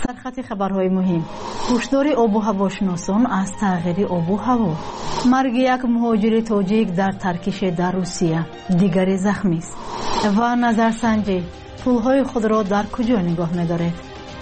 سرخط خبرهای مهم. هشدار آب و هواشناسان از تغییر آب و هوا. مرگ یک مهاجر تاجیک در ترکیش در روسیه، دیگری زخمی است. و نظرسنجی، پولهای خود را در کجا نگاه می‌دارید؟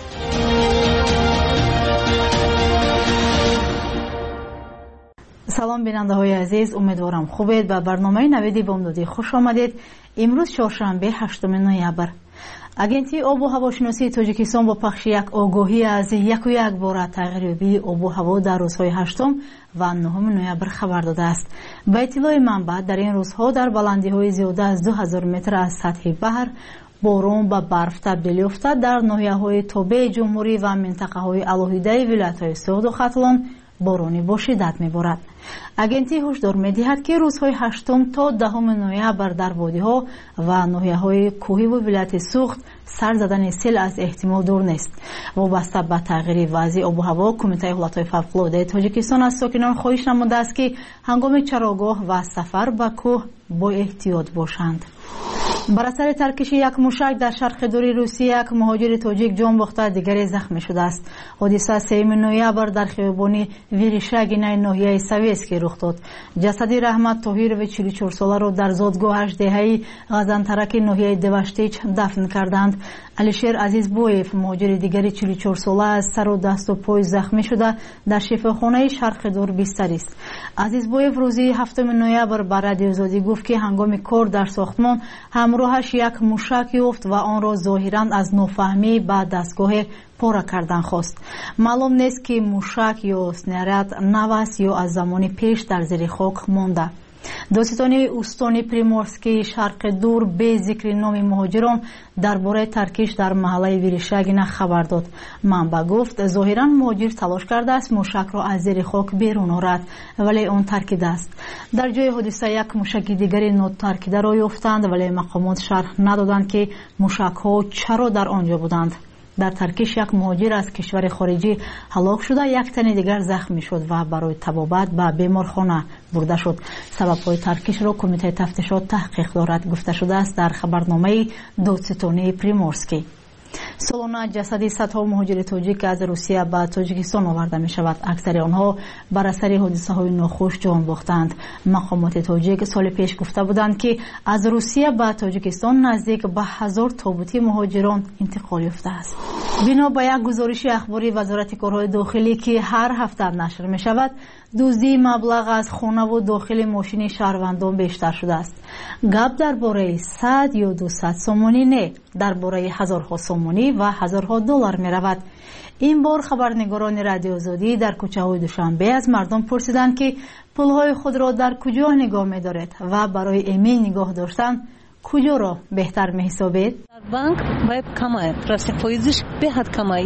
سلام بیننده های عزیز، امیدوارم خوبید. به برنامه نویدی بامدادی خوش آمدید. امروز چهارشنبه 8 نوامبر. агентии обу ҳавошиносии тоҷикистон бо пахши як огоҳӣ аз яку як бора тағйирёбии обу ҳаво дар рӯзҳои 8 ва 9 ноябр хабар додааст. ба иттилои манбаъ, дар ин рӯзҳо дар баландиҳои зиёда аз 2000 метр аз сатҳи баҳр борон ба барф табдил ёфта дар ноҳияҳои тобеи ҷумҳурӣ ва минтақаҳои алоҳидаи вилоятҳои суғду хатлон борони бо шиддат меборад. агентӣ ҳушдор медиҳад ки рӯзҳои 8 то 10 ноябр дар водиҳо ва ноҳияҳои кӯҳиву вилояти суғд сар задани сел аз эҳтимол дур нест. вобаста ба тағйири вазъи обу ҳаво, Кумитаи ҳолатҳои фавқулоддаи Тоҷикистон аз сокинон хоҳиш намудааст ки ҳангоми чарогоҳ ва сафар ба кӯҳ бо эҳтиёт бошанд. бар асари таркиши як мушак дар шарқи дури Русия як муҳоҷири тоҷик ҷон бохта, дигаре захмӣ шудааст. ҳодиса 3 ноябр дар хиёбони Верешагинаи ноҳияи Советский рух дод. ҷасади Раҳмат Тоҳирович 44 соларо дар зодгоҳаш деҳаи Ғазантараки ноҳияи Деваштич дафн карданд. Алишер Азизбоев, муҳоҷири дигари 44 сола, аз сару дасту пой захмӣ шуда дар шифохонаи шарқи дур бистарист. Азизбоев рӯзи 7 ноябр ба радиозодӣ гуфт ки ҳангоми кор дар сохтмон ҳамроҳаш як мушак ёфт ва онро зоҳиран аз нофаҳмӣ ба дастгоҳе пора кардан хост. маълум нест ки мушак ё снаряд нав аст ё аз замони пеш дар зери хок монда. доситони устони Приморскии шарқи дур бе зикри номи муҳоҷирон дар бораи таркиш дар маҳаллаи Верешагина хабар дод. манбаъ гуфт зоҳиран муҳоҷир талош кардааст мушакро аз зери хок берун орад, вале он таркидааст. дар ҷои ҳодиса як мушаки дигари нотаркидаро ёфтанд, вале мақомот шарҳ надоданд ки мушакҳо чаро дар он ҷо буданд. дар таркиш як муҳоҷир аз кишвари хориҷӣ ҳалок шуда, як тани дигар захмӣ шуд ва барои табобат ба беморхона бурда шуд. сабабҳои таркишро Кумитаи тафтишот таҳқиқ дорад, гуфта шудааст дар хабарномаи додситонии Приморский. солона ҷасади садҳо муҳоҷири тоҷик аз Русия ба Тоҷикистон оварда мешавад. аксари онҳо бар асари ҳодисаҳои нохуш ҷон бохтанд. мақомоти тоҷик соли пеш гуфта буданд ки аз Русия ба Тоҷикистон наздик ба 1000 тобути муҳоҷирон интиқол ёфтааст. бино ба як гузориши ахбори Вазорати корҳои дохилӣ ки ҳар ҳафта нашр мешавад, дуздии маблағ аз хонаву дохили мошини шаҳрвандон бештар шудааст. гап дар бораи 100 ё 200 сомонӣ не, дар бораи ҳазорҳо сомонӣ ва ҳазорҳо доллар меравад. ин бор хабарнигорони радиозодӣ дар кӯчаҳои Душанбе аз мардум пурсиданд ки пулҳои худро дар куҷо нигоҳ медоред ва барои эмин нигоҳ доштан куҷоро беҳтар меҳисобед? дар банк бояд камай, расти фоизиш беҳад камай,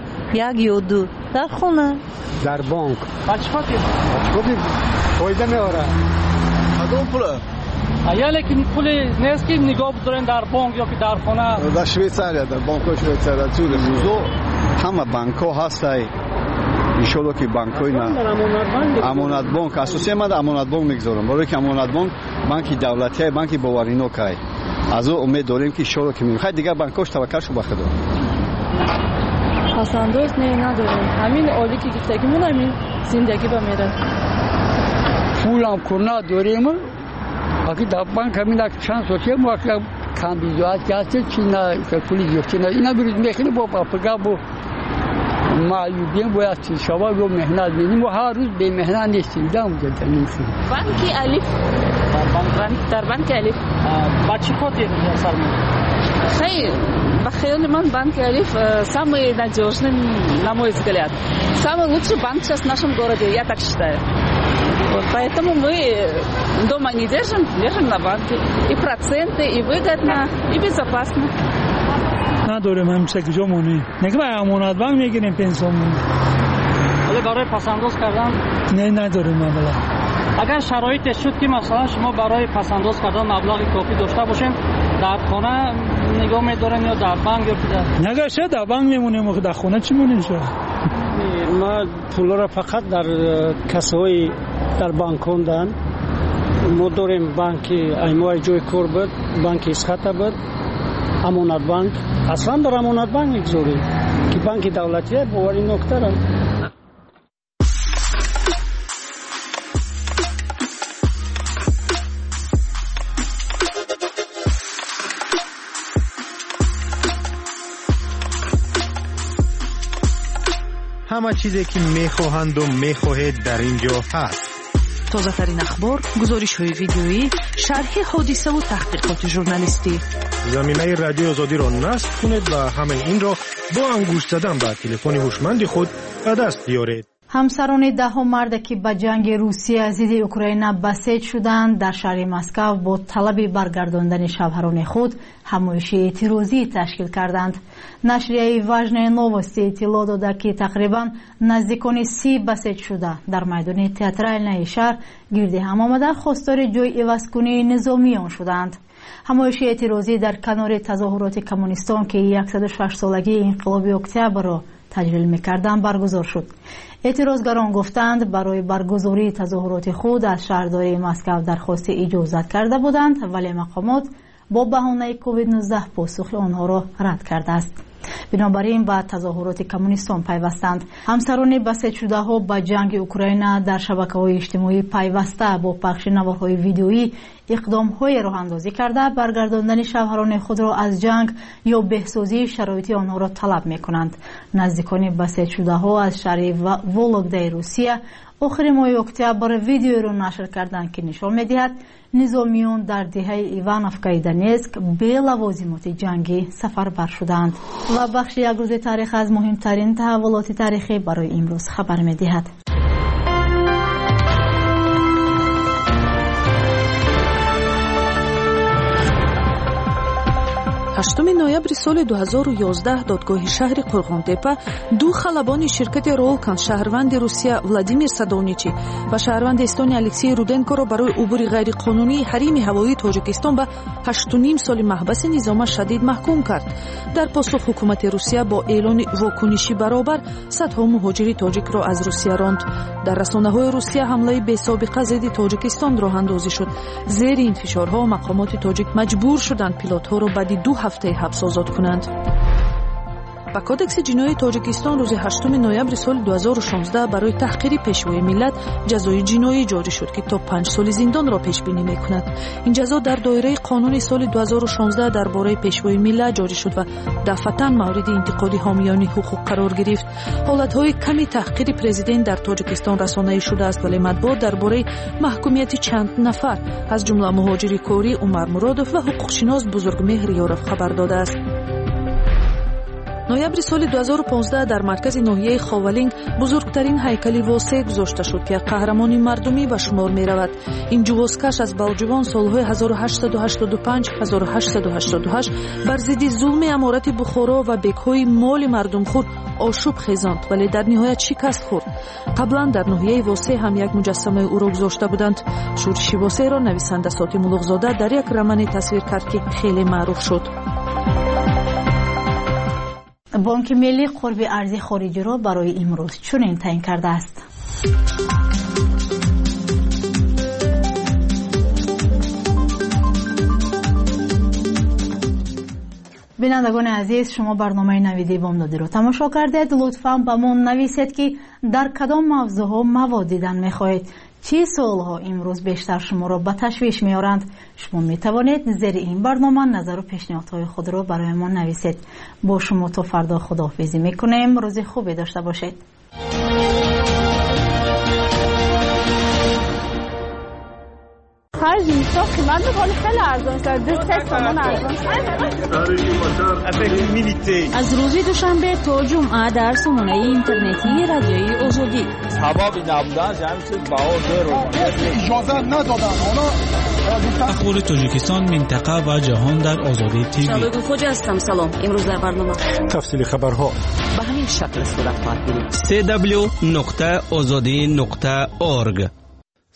як ё ду. дар хона, дар банк бачфати фоида меора. кадом пула? ялекин пули нест ки нигоҳ дорен дар банк ё ки дар хона. дар Швейтсария, дар банкҳои Швейтсария чули музо ҳама банкҳо ҳастай. иншоалло ки банкҳои амонатбонк асосия ман амонатбонк мегузорам, барое ки амонатбонк банки давлатӣ, банки боваринокай. аз ӯ умед дорем ки иншоалло ки мехай дигар банкҳош таваккалшо ба худо. пасандоз не надорем, ҳамин оли ки гифтагимон ҳамин зиндагӣ ба мерад. пулам курна дорем, аки дар банк ҳамин чанд сотия мо камбизоат гаст чина пули гифтина ина бирӯз мехини бо папага бо маъюбием бояд шава бо меҳнат меним ва ҳар рӯз бемеҳнат нестем дам задамин шуд. банки алиф, дар банки алиф ба чӣ хотир сар хейр, ба хаёли ман банки алиф самый надёжный, на мой взгляд, самый лучший банк сейчас в нашем городе, я так считаю. Вот поэтому мы дома не держим на банке. И проценты, и выгодно, и безопасно. نداریم همیشه کجا مونی نگه امانت بانک میگیریم پنسیون ولی برای پسنداز کردن نه نداریم مبلغ. اگر شرایطی شد که مثلا شما برای پسنداز کردن مبلغ کافی داشته باشین در خانه نگاه می‌دارین یا در بانک یا نگه شد در بانک میمونیم و در خانه چی مونیم شد؟ ما پولا را فقط در کسای در بانک خوندن. ما داریم بانکی ایمای جای کار بود، بانکی اسخطه بود، امانت بانک. اصلا در امانت بانک میگذاریم. که بانک دولتی باوری نکته را همه چیزی که میخواهند و میخواهید در اینجا هست. تازه ترین اخبار، گزارش های ویدیویی، شرح حادثه و تحقیقات ژورنالیستی. زمینه رادیو آزادی را نصب کنید و همین این را با انگشت زدن به تلفن هوشمند خود به دست بیارید. همسران 10 مرد که به جنگ روسیه ضد اوکراین بسیج شدند در شهر مسکو با طلب برگرداندن شوهران خود همایش اعتراضی تشکیل کردند. نشریه واژنه نووستی اطلاع داده که تقریبا نزدیکان 30 بسیج شده در میدان تئاترالنای شهر گرد هم آمده خواستار جای عوض‌کنی نظامیان شدند. همایش اعتراضی در کنار تظاهرات کمونیستان که 106 سالگی انقلاب اکتبر را تجلیل می‌کردند برگزار شد. اعتراضگران گفتند برای برگزاری تظاهرات خود از شهرداری مسکو درخواست اجازت کرده بودند ولی مقامات با بهانه کووید 19 پاسخ آنها را رد کرده است. بنابراین به تظاهرات کمونیستان پیوستند. همسران بسیج شده ها به جنگ اوکراین در شبکه‌های اجتماعی پیوسته با پخش نوارهای ویدیویی اقدام‌های راه اندازی کرده برگرداندن شوهران خود را از جنگ یا بهسازی شرایط آنها را طلب می‌کنند. نزدیکان بسیج شده ها از شهر ولودای روسیه آخر ماه اکتبر ویدیو را نشر کردند که نشان می‌دهد نظامیان در دهه ایوانوفکای دونیتسک به لوازمات جنگی سفربر شدند. و بخش یک روز تاریخ از مهمترین تحولات تاریخی برای امروز خبر می‌دهد. 8 ноябри соли 2011 додгоҳи шаҳри Қурғонтепа ду халабони ширкати Rolkan шаҳрванди Русия Владимир Садовничи ва шаҳрванди Эстония Алексей Руденкоро барои убури ғайриқонунии ҳарими ҳавоии Тоҷикистон ба 8.5 соли маҳбаси низома шадид маҳкум кард. Дар посух ҳукумати Русия бо эълони вокуниши баробар садҳо муҳоҷири тоҷикро аз Русия ронд. Дар расонаҳои Русия ҳамлаи бесобиқа зидди Тоҷикистон роҳандозӣ шуд. зери ин фишорҳо мақомоти тоҷик маҷбур шуданд пилотҳоро баъди 2 ҳафтаи ҳабс озод кунанд. ба кодекси ҷиноии Тоҷикистон рӯзи 8 ноябри соли 2016 барои таҳқири пешвои миллат ҷазои ҷиноӣ ҷорӣ шуд ки то 5 соли зиндонро пешбинӣ мекунад. ин ҷазо дар доираи қонуни соли 2016 дар бораи пешвои миллат ҷорӣ шуд ва дафъатан мавриди интиқоди ҳомиёни ҳуқуқ қарор гирифт. ҳолатҳои ками таҳқири президент дар Тоҷикистон расонаӣ шудааст, вале матбуот дар бораи маҳкумияти чанд нафар аз ҷумла муҳоҷири корӣ Умар Муродов ва ҳуқуқшинос Бузургмеҳр Ёров хабар додааст. ноябри соли 2015 дар маркази ноҳияи Ховалинг бузургтарин ҳайкали восеъ гузошта шуд ки як қаҳрамони мардумӣ ба шумор меравад. ин ҷувозкаш аз балҷувон солҳои 1885-1888 бар зидди зулми аморати Бухоро ва бекҳои моли мардумхӯр ошӯб хезонд, вале дар ниҳоят шикаст хӯрд. қаблан дар ноҳияи восеъ ҳам як муҷассамаи ӯро гузошта буданд. шӯриши восеъро нависанда Сотим Улуғзода дар як романе тасвир кард ки хеле маъруф шуд. بانک ملی قرب ارزی خارجی را برای امروز چنین تعیین کرده است. بینندگان عزیز، شما برنامه نویدی بامدادی رو تماشا کردید. لطفاً به ما نویسید که در کدام موضوع مواد دیدن میخواهید. چه سوالها امروز بیشتر شما را به تشویش میارند؟ شما میتوانید زیر این برنامه نظر و پیشنهادهای خود را برای ما نویسید. با شما تا فردا خداحافظی میکنیم. روز خوبی داشته باشید. خرج نیست، قیمت میکنه خیلی ارزان است. 2 تومان ارزان است. از روز دوشنبه تا جمعه در سامانه اینترنتی رادیوی آزادی. سبب نبودن جمعیت بهادر رو اجازه ندادن. اخبار تاجیکستان، منطقه و جهان در آزادی تیوی. شباب خوج هستم. سلام. امروز در برنامه تفصیل خبرها به همین شکل صورت خواهد گرفت. www.azadi.org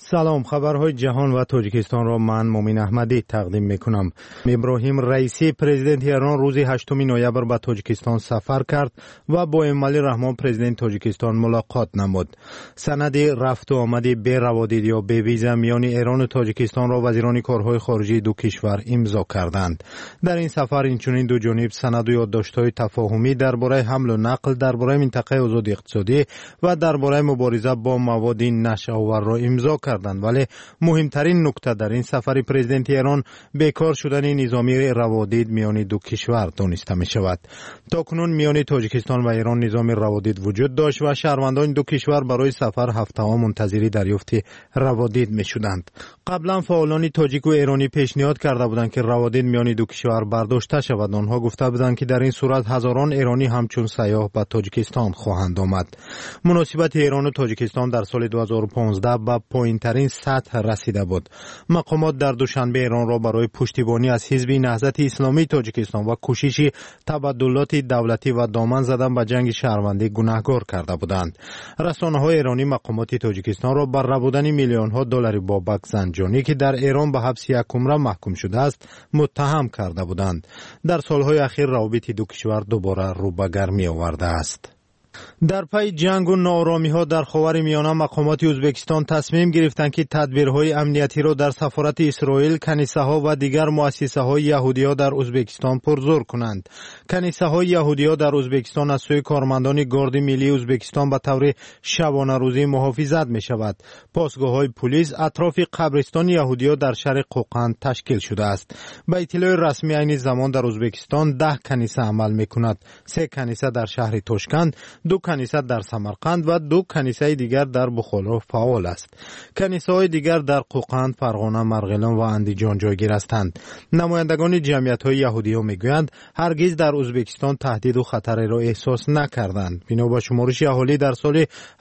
سلام، خبرهای جهان و تاجیکستان را من مومن احمدی تقدیم میکنم. ابراهیم رئیسی پرزیدنت ایران روز 8 نوامبر به تاجیکستان سفر کرد و با امالی رحمان پرزیدنت تاجیکستان ملاقات نمود. سند رفت و آمد بی روادید یا بی ویزا میان ایران و تاجیکستان را وزیران کارهای خارجه دو کشور امضا کردند. در این سفر اینچنین دو جانب سند و یادداشت‌های تفاهمی درباره حمل و نقل، درباره منطقه آزاد اقتصادی و درباره مبارزه با مواد نشه‌آور را امضا کردند. ولی مهمترین نکته در این سفر پرزیدنت ایران بیکار شدن نظامی روادید میان دو کشور دانسته می شود. تاکنون میان تاجیکستان و ایران نظام روادید وجود داشت و شهروندان دو کشور برای سفر هفته‌ها منتظر دریافت روادید می شدند. قبلا فعالان تاجیک و ایرانی پیشنهاد کرده بودند که روادید میان دو کشور برداشته شود. آنها گفته بودند که در این صورت هزاران ایرانی همچون سیاح به تاجیکستان خواهند آمد. مناسبت ایران و تاجیکستان در سال 2015 به پایین‌ترین سطح رسیده بود. مقامات در دوشنبه ایران را برای پشتیبانی از حزب نهضت اسلامی تاجیکستان و کوشش تبادلات دولتی و دامن زدن به جنگ شهروندی گناهکار کرده بودند. رسانه‌های ایرانی مقامات تاجیکستان را بر ربودن میلیون‌ها دلار بابک زنجانی که در ایران به حبس یک عمر محکوم شده است متهم کرده بودند. در سالهای اخیر روابط دو کشور دوباره رو به گرمی آورده است. در پی جنگ و ناآرامی‌ها در خاور میانه مقامات ازبکستان تصمیم گرفتند که تدبیرهای امنیتی را در سفارت اسرائیل، کنیسه‌ها و دیگر مؤسسه‌های یهودی‌ها در ازبکستان پرزور کنند. کنیسه‌های یهودی‌ها در ازبکستان از سوی کارمندان گارد ملی ازبکستان به طور شبانه روزی محافظت می‌شود. پاسگاه‌های پلیس اطراف قبرستان یهودی‌ها در شهر قوقند تشکیل شده است. به اطلاع رسمی عین زمان در ازبکستان 10 کنیسه عمل می‌کند. 3 کنیسه در شهر تاشکند، 2 کنیسه در سمرقند و 2 کنیسه دیگر در بخارا فعال است. کنیسه‌های دیگر در قوقند، فرغانه، مرغلان و اندیجان جایگیر هستند. نمایندگان جمعیت‌های یهودی‌ها میگویند هرگز در ازبکستان تهدید و خطری را احساس نکردند. بنا به شمارش اهالی در سال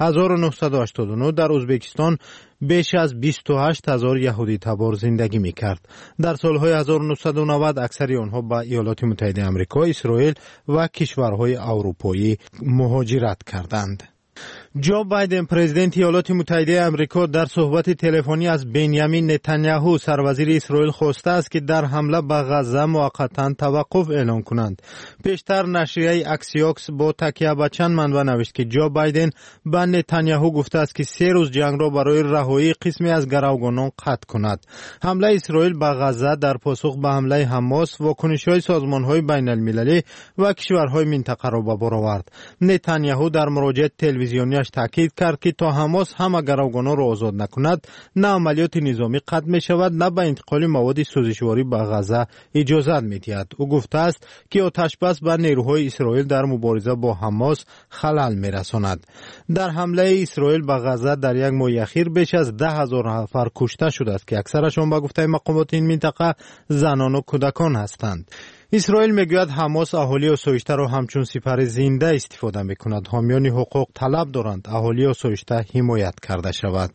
1989 در ازبکستان بیش از 28,000 یهودی تبار زندگی می‌کرد. در سالهای 1990 اکثر آنها به ایالات متحده آمریکا، اسرائیل و کشورهای اروپایی مهاجرت کردند. جو بایدن پرزیدنت ایالات متحده آمریکا در صحبت تلفنی از بنیامین نتانیاهو سروزیر اسرائیل خواسته است که در حمله به غزه موقتا توقف اعلام کنند. پیشتر نشریه اکسیوکس با تکیه به چند منبع نوشت که جو بایدن به نتانیاهو گفته است که 3 روز جنگ را برای رهایی قسمی از گروگانان قطع کند. حمله اسرائیل به غزه در پاسخ به حمله حماس واکنش‌های سازمان‌های بین‌المللی و کشورهای منطقه را به بار آورد. نتانیاهو در مراجعه تلویزیونیش تاکید کرد که تا حماس همه گروگانان را آزاد نکند نه عملیات نظامی قطع می شود نه به انتقال مواد سوزشواری به غزه اجازه می دهد. او گفته است که آتش بس به نیروهای اسرائیل در مبارزه با حماس خلل می رساند. در حمله اسرائیل به غزه در یک ماه اخیر بیش از 10,000 نفر کشته شده است که اکثرشان به گفته مقامات این منطقه زنان و کودکان هستند. اسرائیل میگوید حماس اهالی آسایشته را همچون سپر زنده استفاده میکند. حامیان حقوق طلب دارند اهالی آسایشته حمایت کرده شود.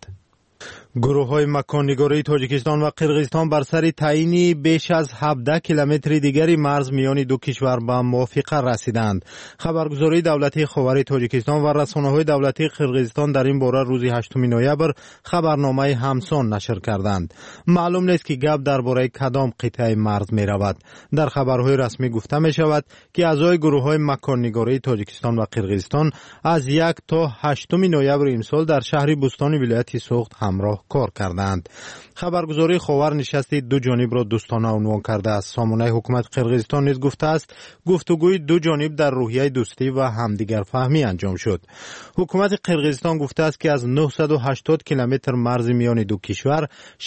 گروه‌های مکان‌نگاری تاجیکستان و قرقیزستان بر سر تعیین بیش از 17 کیلومتر دیگری مرز میان دو کشور به موافقه رسیدند. خبرگزاری دولتی خاور تاجیکستان و رسانه‌های دولتی قرقیزستان در این باره روز 8 نوامبر خبرنامه همسان نشر کردند. معلوم نیست که گپ درباره کدام قطعه مرز می‌رود. در خبرهای رسمی گفته می‌شود که اعضای گروه‌های مکان‌نگاری تاجیکستان و قرقیزستان از 1 تا 8 نوامبر امسال در شهر بوستان ولایت سوخت همراه کار کردند. خبرگزاری خاور نشست دو جانب را دوستانه عنوان کرده است. سامانه حکومت قرقیزستان نیز گفته است گفتگوی دو جانب در روحیه دوستی و همدیگر فهمی انجام شد. حکومت قرقیزستان گفته است که از 980 کیلومتر مرز میان دو کشور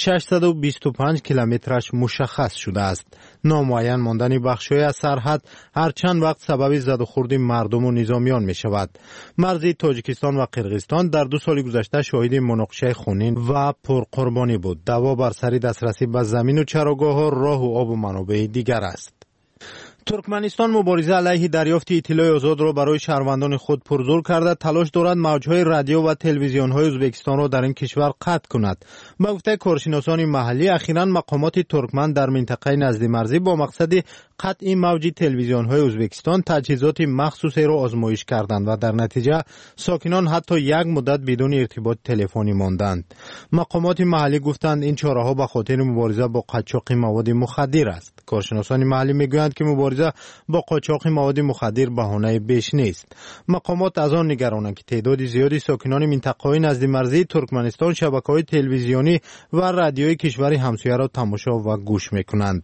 625 کیلومترش مشخص شده است. نامعین ماندن بخش‌های از سرحد هر چند وقت سبب زد و خورد مردم و نظامیان می شود. مرز تاجیکستان و قرقیزستان در 2 سال گذشته شاهد مناقشه خونین و پرقربانی بود. دعوا بر سر دسترسی به زمین و چراگاه‌ها، راه و آب و منابع دیگر است. ترکمنستان مبارزه علیه دریافت اطلاع آزاد را برای شهروندان خود پرزور کرده تلاش دارد موجهای رادیو و تلویزیون‌های ازبکستان را در این کشور قطع کند. به گفته کارشناسان محلی اخیراً مقامات ترکمن در منطقه نزد مرزی با مقصد قطعی موجی تلویزیون‌های ازبکستان تجهیزات مخصوصی را آزمایش کردند و در نتیجه ساکنان حتی یک مدت بدون ارتباط تلفنی ماندند. مقامات محلی گفتند این چاره‌ها به خاطر مبارزه با قاچاق مواد مخدر است. کارشناسان محلی میگویند که مبارزه با قاچاق مواد مخدر بهانه بیش نیست. مقامات از آن نگرانند که تعداد زیادی ساکنان منطقه‌های نزد مرزی ترکمنستان شبکه‌های تلویزیونی و رادیویی کشور همسایه را تماشا و گوش می‌کنند.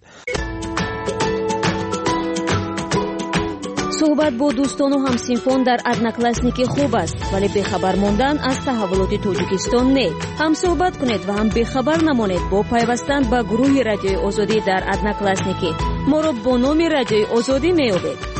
صحبت با دوستان و همسینفان در ادناکلاسنیکی خوب است، ولی بخبر ماندن از تحولات تاجیکستان نه. هم صحبت کنید و هم بخبر نمانید با پیوستن به گروه رادیوی آزادی در ادناکلاسنیکی. ما را با نام رادیوی آزادی می‌یابید.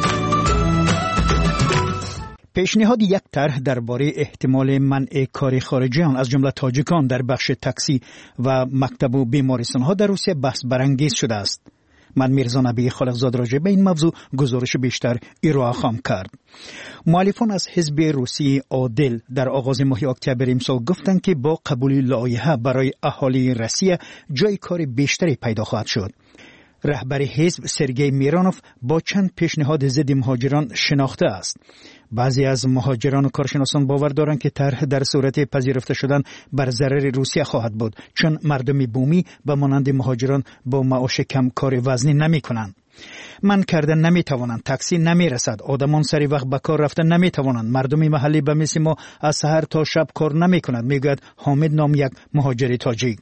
پیشنهاد یک طرح درباره احتمال منع کار خارجیان از جمله تاجیکان در بخش تاکسی و مکتب و بیمارستان‌ها در روسیه بحث برانگیز شده است. من میرزا نبی خالقزاد راجع به این موضوع گزارش بیشتر ارائه خواهم کرد. مؤلفان از حزب روسی عادل در آغاز ماه اکتبر امسال گفتند که با قبول لایحه برای اهالی روسیه جای کار بیشتری پیدا خواهد شد. رهبر حزب سرگئی میرانوف با چند پیشنهاد ضد مهاجران شناخته است. بعضی از مهاجران و کارشناسان باور دارند که طرح در صورت پذیرفته شدن بر ضرر روسیه خواهد بود، چون مردم بومی به مانند مهاجران با معاش کم کار وزنی نمی کنند. من کردن نمی توانند، تاکسی نمی رسد، آدمان سری وقت به کار رفتن نمی توانند، مردم محلی به مثل ما از سحر تا شب کار نمی کنند، میگوید حامد نام یک مهاجر تاجیک.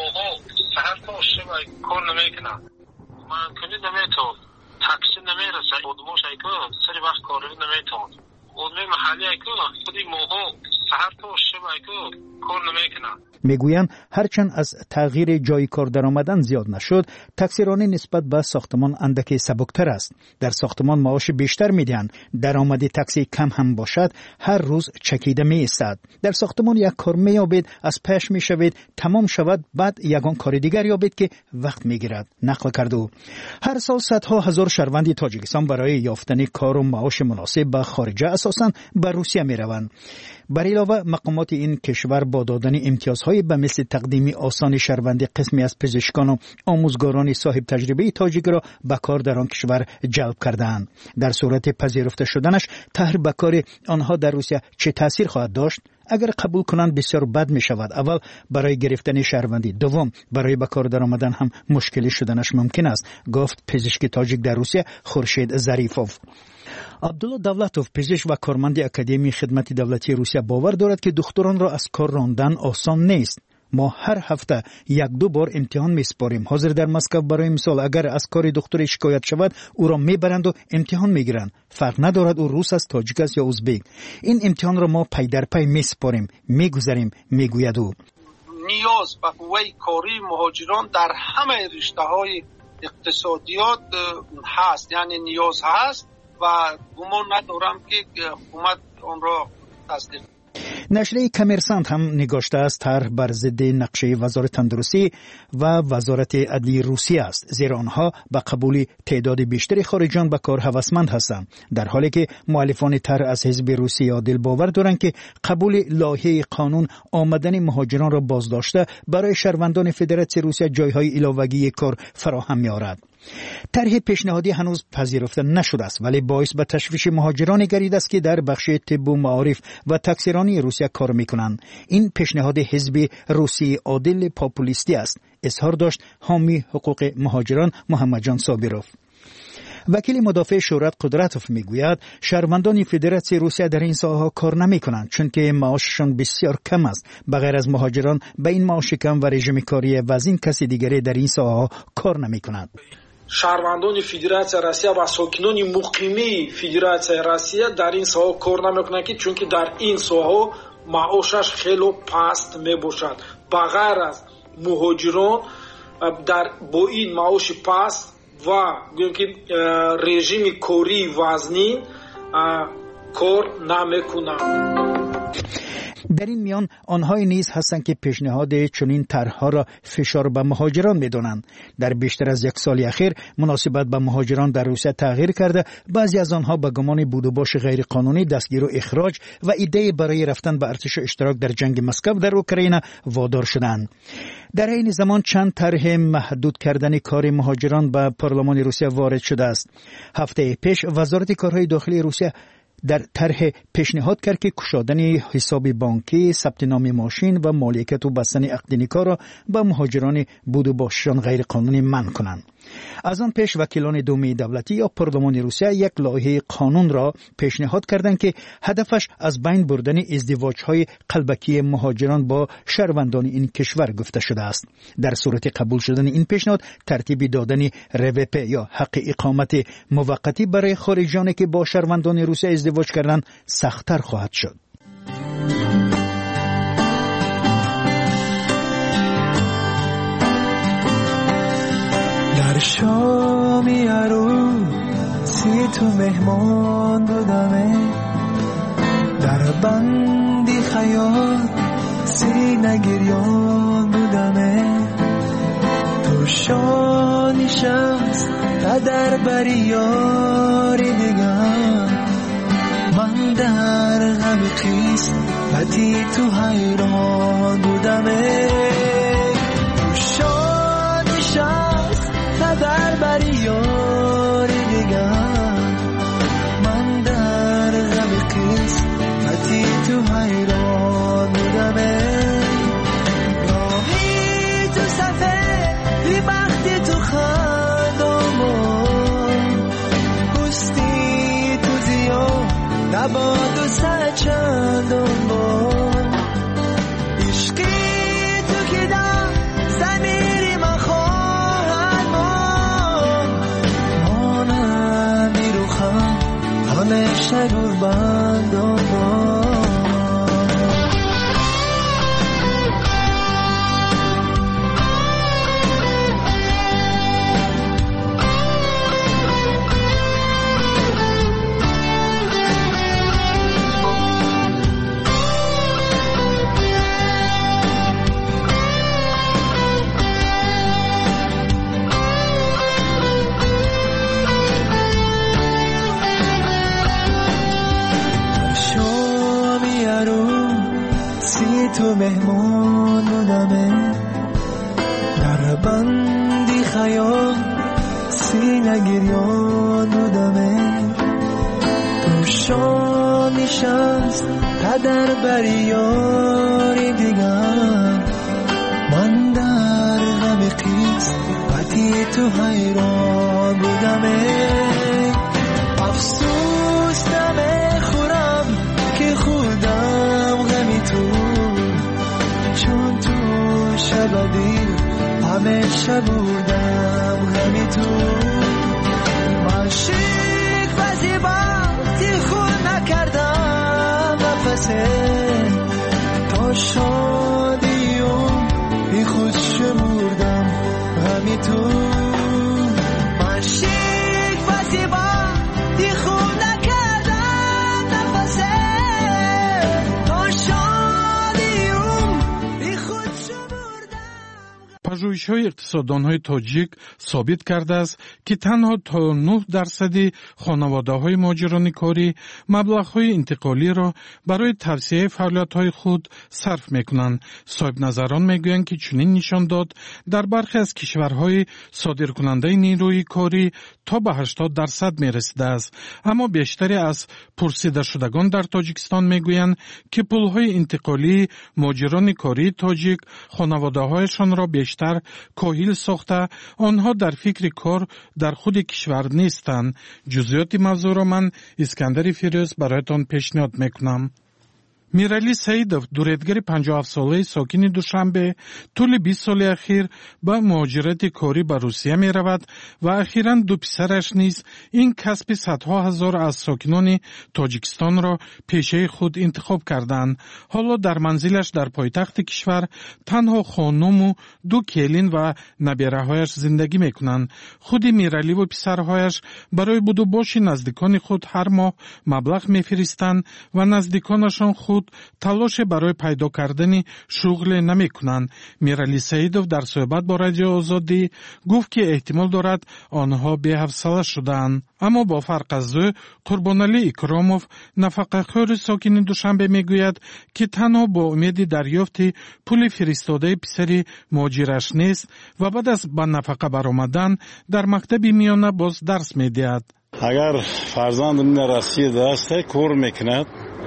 کار نمیکنند، من کنی نمیتون، تاکسی نمیرسد، آدماش ایکو سری وقت کار نمیتون، آدمی محلی ایکو خودی موقع سحر تا شب ایکو کار نمیکنند. میگویند هرچند از تغییر جای کار در آمدن زیاد نشد، تاکسیرانی نسبت به ساختمان اندکی سبکتر است. در ساختمان معاش بیشتر میدهند، درآمد تاکسی کم هم باشد هر روز چکیده می ایستد. در ساختمان یک کار مییابید، از پیش میشوید، تمام شود، بعد یگان کار دیگر یابید که وقت میگیرد. نقل کرد او. هر سال صدها هزار شهروند تاجیکستان برای یافتن کار و معاش مناسب به خارج اساساً به روسیه میروند. بر علاوه مقامات این کشور با دادن امتیازهای به مثل تقدیم آسان شهروندی قسمی از پزشکان و آموزگاران صاحب تجربه تاجیک را به کار در آن کشور جلب کردند. در صورت پذیرفته شدنش طرح به کار آنها در روسیه چه تاثیر خواهد داشت؟ اگر قبول کنند بسیار بد می شود. اول برای گرفتن شهروندی، دوم برای به کار در آمدن هم مشکلی شدنش ممکن است، گفت پزشک تاجیک در روسیه خورشید ظریفوف. عبدالله دولتوف پزشک و کارمند اکادمی خدمت دولتی روسیه باور دارد که دکتران را از کار راندن آسان نیست. ما هر هفته یک دو بار امتحان میسپاریم. حاضر در مسکو برای مثال اگر از کار دکتر شکایت شود او را میبرند و امتحان میگیرند. فرق ندارد او روس است، تاجیک است یا ازبک. این امتحان را ما پی در پی میسپاریم، میگذاریم، میگوید او. نیاز به قوه کاری مهاجران در همه رشته‌های اقتصادیات هست، یعنی نیاز هست و گمان ندارم که حکومت آن را تصدیق. نشریه کامرسانت هم نگاشته است طرح بر ضد نقشه وزارت تندرستی و وزارت عدلیه روسیه است، زیرا آنها به قبول تعداد بیشتری خارجیان به کار هوسمند هستند، در حالی که مؤلفان طرح از حزب روسیه عادل باور دارند که قبول لایحه قانون آمدن مهاجران را بازداشته برای شهروندان فدراسیون روسیه جایهای علاوه‌ای کار فراهم می‌آورد. طرح پیشنهادی هنوز پذیرفته نشده است، ولی باعث به تشویش مهاجران گردیده است که در بخش طب و معارف و تاکسیرانی روسیه کار میکنند. این پیشنهاد حزب روسی عادل پاپولیستی است، اظهار داشت حامی حقوق مهاجران محمد جان صابروف. وکیل مدافع شهرت قدرتوف میگوید شهروندان فدراسیون روسیه در این ساحه کار نمیکنند چون که معاششان بسیار کم است. بغیر از مهاجران به این معاش کم و رژیم کاری وزین کسی دیگری در این ساحه کار نمیکنند. شهروندان فدراسیون روسیه و ساکنان مقیمی فدراسیون روسیه در این ساحه کار نمیکنند چون که در این ساحه معاشش خیلی پست میباشد. بغیر از مهاجران با این معاش پست و گویم که رژیم کاری وزنی کار نمیکنند. در این میان آنهای نیز هستند که پیشنهاد چنین طرح‌ها را فشار به مهاجران می‌دانند. در بیشتر از یک سال اخیر مناسبت به مهاجران در روسیه تغییر کرده. بعضی از آنها به گمان بود و باش غیر قانونی دستگیر و اخراج و ایده برای رفتن به ارتش اشتراک در جنگ مسکو در اوکراین وادار شدند. در این زمان چند طرح محدود کردن کار مهاجران به پارلمان روسیه وارد شده است. هفته پیش وزارت کارهای داخلی روسیه در طرح پیشنهاد کرد که گشادن حساب بانکی، ثبت نام ماشین و مالکیت و بستن عقد نکاح را به مهاجران بود و باششان غیر قانونی منع کنند. از آن پیش وکیلان دومی دولتی یا پارلمان روسیه یک لایحه قانون را پیشنهاد کردند که هدفش از بین بردن ازدواج‌های قلبکی مهاجران با شهروندان این کشور گفته شده است. در صورت قبول شدن این پیشنهاد ترتیب دادن RVP یا حق اقامت موقتی برای خارجیانی که با شهروندان روسیه ازدواج کردند سخت‌تر خواهد شد. در شامی عروسی تو مهمان بودمه، در بندی خیال سینه گریان بودمه، تو شانی شمس و در بری یاری دیگر، من در غم قسمتی تو حیران بودمه، تو شانی شمس در بری یاری دیگر، من در غم قسمتی تو حیران بودمه، راهی تو سفری وقتی تو خندامون، پوستی تو زیاد نباد و سر چندان بار، عشقی تو که در زمیری من همیشه قربان دارم. تو مهمان بودمه، در بندی خیال سینه گریان بودمه، تو شامی شمس تا در بری یاری دیگر، من در غم قسمتی تو حیران بودمه، افسوس نمیخورم که خودم غمی تو، چون تو شب دیر همیشه بودم غمی تو، من شیک و زیباتی خود نکردم نفسه، تا شادیم بی خود شمردم غمی تو، من شیک و زیباتی خود نکردم نفسه، تا شادیم بی خود شمردم. پژوهش‌های اقتصاددان‌های تاجیک ثابت کرده است که تنها تا 9% خانواده‌های مهاجران کاری مبلغ‌های انتقالی را برای توسعه فعالیت‌های خود صرف می‌کنند. صاحب نظران می‌گویند که چنین نشان داد در برخی از کشورهای صادرکننده نیروی کاری تا به 80% می‌رسیده است. اما بیشتری از پرسیده شدگان در تاجیکستان می‌گویند که پول‌های انتقالی مهاجران کاری تاجیک خانواده‌هایشان را بیشتر کاهل ساخته آنها در فکر کار در خود کشور نیستند. جزئیات موضوع را من اسکندر فیروز برایتان پیشنهاد میکنم. میرالی سعیدов дуретгари 57 солаи сокини Душанбе тӯли 20 соли ахир ба муҳоҷирати корӣ ба Русия меравад ва ахиран ду писараш низ ин касби садҳо ҳазор аз сокинони Тоҷикистонро пешаи худ интихоб карданд. ҳоло дар манзилаш дар пойтахти кишвар танҳо хонуму ду келин ва набераҳояш зиндагӣ мекунанд. худи Мираливу писарҳояш барои будубоши наздикони худ ҳар моҳ маблағ мефиристанд ва наздиконашон худ худ талоше барои пайдо кардани шуғле намекунанд. Мирали Саидов дар суҳбат бо Радио Озодӣ гуфт ки эҳтимол дорад онҳо беҳавсала шудаанд. аммо бо фарқ аз ӯ Қурбоналӣ Икромов, нафақахӯри сокини Душанбе, мегӯяд ки танҳо бо умеди дарёфти пули фиристодаи писари муҳоҷираш нест ва баъд аз ба нафақа баромадан дар мактаби миёна боз дарс медиҳад. агар фарзанд Россияда аст кор мекунад,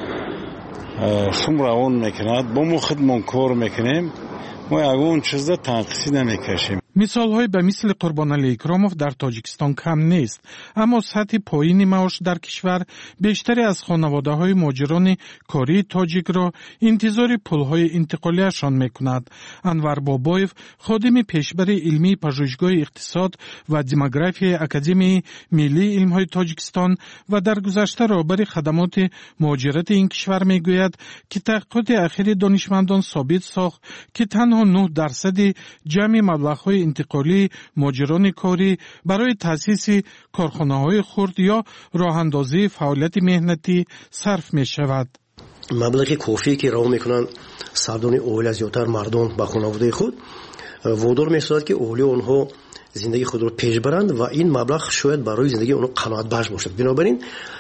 шум равон мекунад, бо мо худмон кор мекунем, мо ягон чизда танқисӣ намекашем. мисолҳои ба мисли Қурбоналӣ Икромов дар Тоҷикистон кам нест, аммо сатҳи поини маош дар кишвар бештаре аз хонаводаҳои муҳоҷирони кории тоҷикро интизори пулҳои интиқолияшон мекунад. Анвар Бобоев, ходими пешбари илмии пажӯҳишгоҳи иқтисод ва демографияи Академияи миллии илмҳои Тоҷикистон ва дар гузашта роҳбари хадамоти муҳоҷирати ин кишвар мегӯяд, ки таҳқиқоти ахири донишмандон собит сохт, ки танҳо 9% ҷамъи маблағҳои интиқолии муҳоҷирони корӣ барои таъсиси корхонаҳои хурд ё роҳандозии фаъолияти меҳнатӣ сарф мешавад. маблағи кофие ки раво мекунанд сардони оила зиёдтар мардон ба хонаводаи худ водор месозад ки оҳлии онҳо зиндагии худро пеш баранд ва ин маблағ шояд барои зиндагии онҳо қаноатбахш бошад. бинобар ин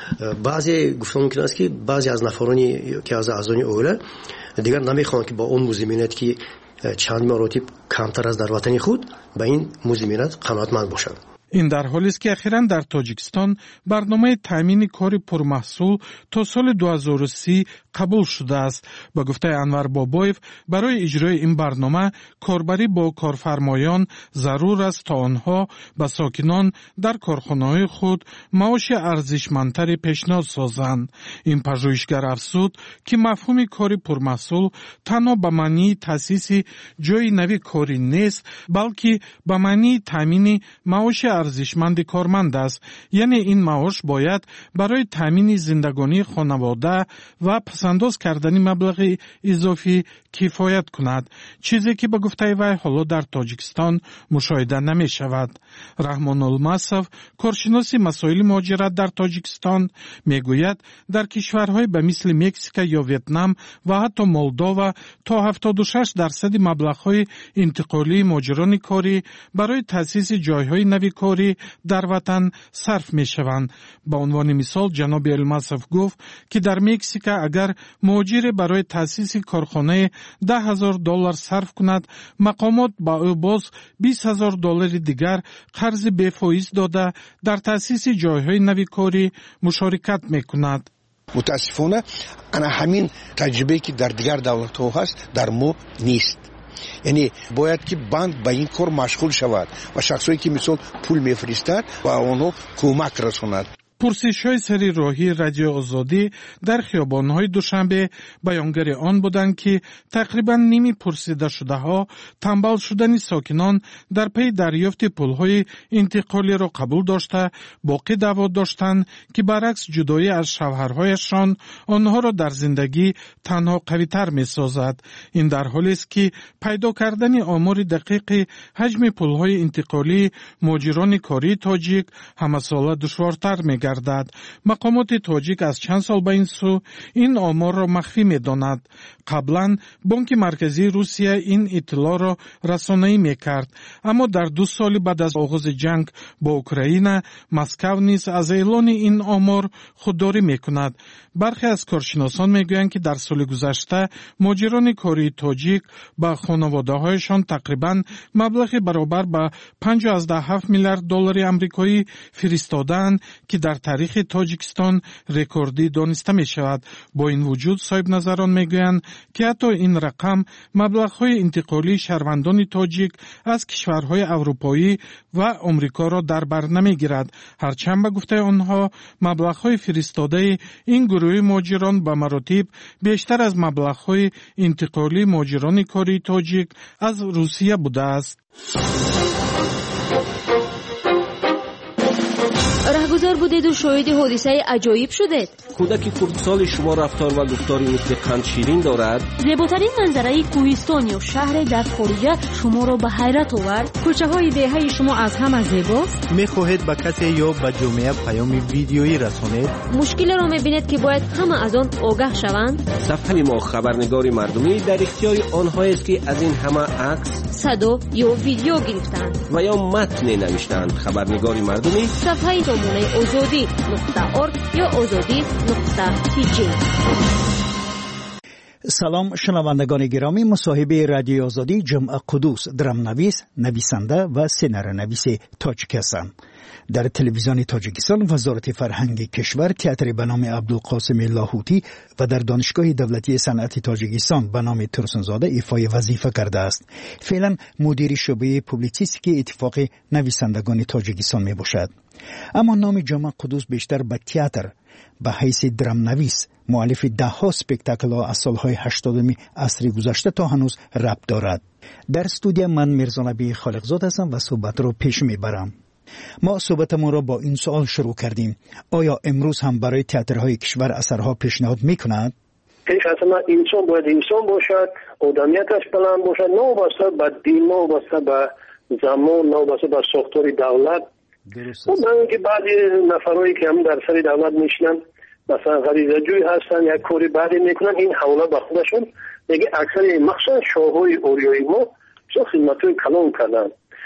баъзе гуфтан мумкин аст ки баъзе аз нафарони ки аз аъзони оила дигар намехоҳанд ки ба он музиминат ки чанд маротиб камтар аз дар ватани худ ба ин музиминат қаноатманд бошад. ин дар ҳолест ки ахиран дар Тоҷикистон барномаи таъмини кори пурмаҳсул то соли 2030 қабул шудааст. ба гуфтаи Анвар Бобоев, барои иҷрои ин барнома корбарӣ бо корфармоён зарур аст то онҳо ба сокинон дар корхонаҳои худ маоши арзишмандтаре пешниҳод созанд. ин пажӯҳишгар афзуд ки мафҳуми кори пурмаҳсул танҳо ба маънии таъсиси ҷойи нави корӣ нест, балки ба маънии таъмини маоши арзишманди корманд аст. яъне ин маош бояд барои таъмини зиндагонии хонавода ва пасандоз кардани маблағи изофӣ кифоят кунад, чизе ки ба гуфтаи вай ҳоло дар Тоҷикистон мушоҳида намешавад. Раҳмонулмасов, коршиноси масоили муҳоҷират дар Тоҷикистон, мегӯяд дар кишварҳои ба мисли Мексика ё Ветнам ва ҳатто Молдова то 76% маблағҳои интиқолии муҳоҷирони корӣ барои таъсиси ҷойҳои нави корӣ дар ватан сарф мешаванд. ба унвони мисол ҷаноби Элмасов гуфт ки дар Мексика агар муҳоҷире барои таъсиси корхонаи $10,000 сарф кунад, мақомот ба ӯ боз $20,000 дигар қарзи бефоиз дода дар таъсиси ҷойҳои нави корӣ мушорикат мекунад. мутаассифона ана ҳамин таҷрибае ки дар дигар давлатҳо ҳаст дар мо нест. яъне бояд ки банк ба ин кор машғул шавад ва шахсое ки мисол пул мефиристад ба онҳо кӯмак расонад. пурсишҳои сари роҳии Радио Озодӣ дар хиёбонҳои Душанбе баёнгари он буданд, ки тақрибан ними пурсидашудаҳо тамбал шудани сокинон дар пайи дарёфти пулҳои интиқолиро қабул дошта, боқӣ даъво доштанд, ки баръакс ҷудоӣ аз шавҳарҳояшон онҳоро дар зиндагӣ танҳо қавитар месозад. ин дар ҳолест, ки пайдо кардани омори дақиқи ҳаҷми пулҳои интиқолии муҳоҷирони кории тоҷик ҳамасола душвортар мегардад. мақомоти тоҷик аз чанд сол ба ин сӯ ин оморро махфӣ медонад. қаблан бонки марказии Русия ин иттилоъро расонаӣ мекард, аммо дар 2 соли баъд аз оғози ҷанг бо Украина Москав низ аз эълони ин омор худдорӣ мекунад. бархе аз коршиносон мегӯянд, ки дар соли гузашта муҳоҷирони кории тоҷик ба хонаводаҳояшон тақрибан маблағи баробар ба $5.7 миллиард амрикоӣ фиристодаанд, ки дар таърихи Тоҷикистон рекордӣ дониста мешавад. бо ин вуҷуд соҳибназарон мегӯянд, ки ҳатто ин рақам маблағҳои интиқолии шаҳрвандони тоҷик аз кишварҳои аврупоӣ ва омрикоро дар бар намегирад. ҳарчанд ба гуфтаи онҳо маблағҳои фиристодаи ин гурӯҳи муҳоҷирон ба маротиб бештар аз маблағҳои интиқолии муҳоҷирони кории тоҷик аз Русия будааст. گذار بودید و شاهد حادثه عجایب شدید. کودک خردسال شما رفتار و گفتاری مثل قند شیرین دارد. زیباترین منظره کوهستان یا شهر در خارجه شما را به حیرت آورد. کوچه های دهه شما از همه زیباست. میخواهید به کسی یا به جامعه پیام ویدیویی رسانید؟ مشکل را میبینید که باید همه از آن آگاه شوند. صفحه ما خبرنگاری مردمی در اختیار آنهایی است که از این همه عکس، صدا یا ویدیو گرفتند و یا متن نوشتند. خبرنگاری مردمی صفحه سامانه azadi.org یا azadi.tg. سلام شنوندگان گرامی، مصاحبه رادیو آزادی جمعه قدوس درامنویس، نویسنده و سینارونویس تاجیک هستم. در تلویزیون تاجیکستان وزارت فرهنگ کشور تئاتر به نام عبدالقاسم لاهوتی و در دانشگاه دولتی صنعت تاجیکستان به نام ترسنزاده ایفای وظیفه کرده است. فعلا مدیر شعبه پوبلیسیستی اتفاق نویسندگان تاجیکستان می باشد. اما نام جمعه قدوس بیشتر به تئاتر به حیث درامنویس مؤلف ده‌ها اسپکتاکل ها از سالهای 80 عصر گذشته تا هنوز ربط دارد. در استودیو من میرزا نبی خالقزاد هستم و صحبت رو پیش میبرم. ما صحبتمون را با این سوال شروع کردیم: آیا امروز هم برای تئاترهای کشور اثرها پیشنهاد میکند؟ اصلا انسان باید انسان باشد، آدمیتش بلند باشد، نه وابسته به دین، نه وابسته به زمان، نه وابسته به ساختار دولت. درست است. من که بعضی نفرایی که هم در سر دولت میشنن مثلا غریزه جوی هستن، یک کاری بعدی میکنن، این حواله به خودشون میگه. اکثر مخصوصا شاههای اوریای ما چه خدمتوی کلان کردن.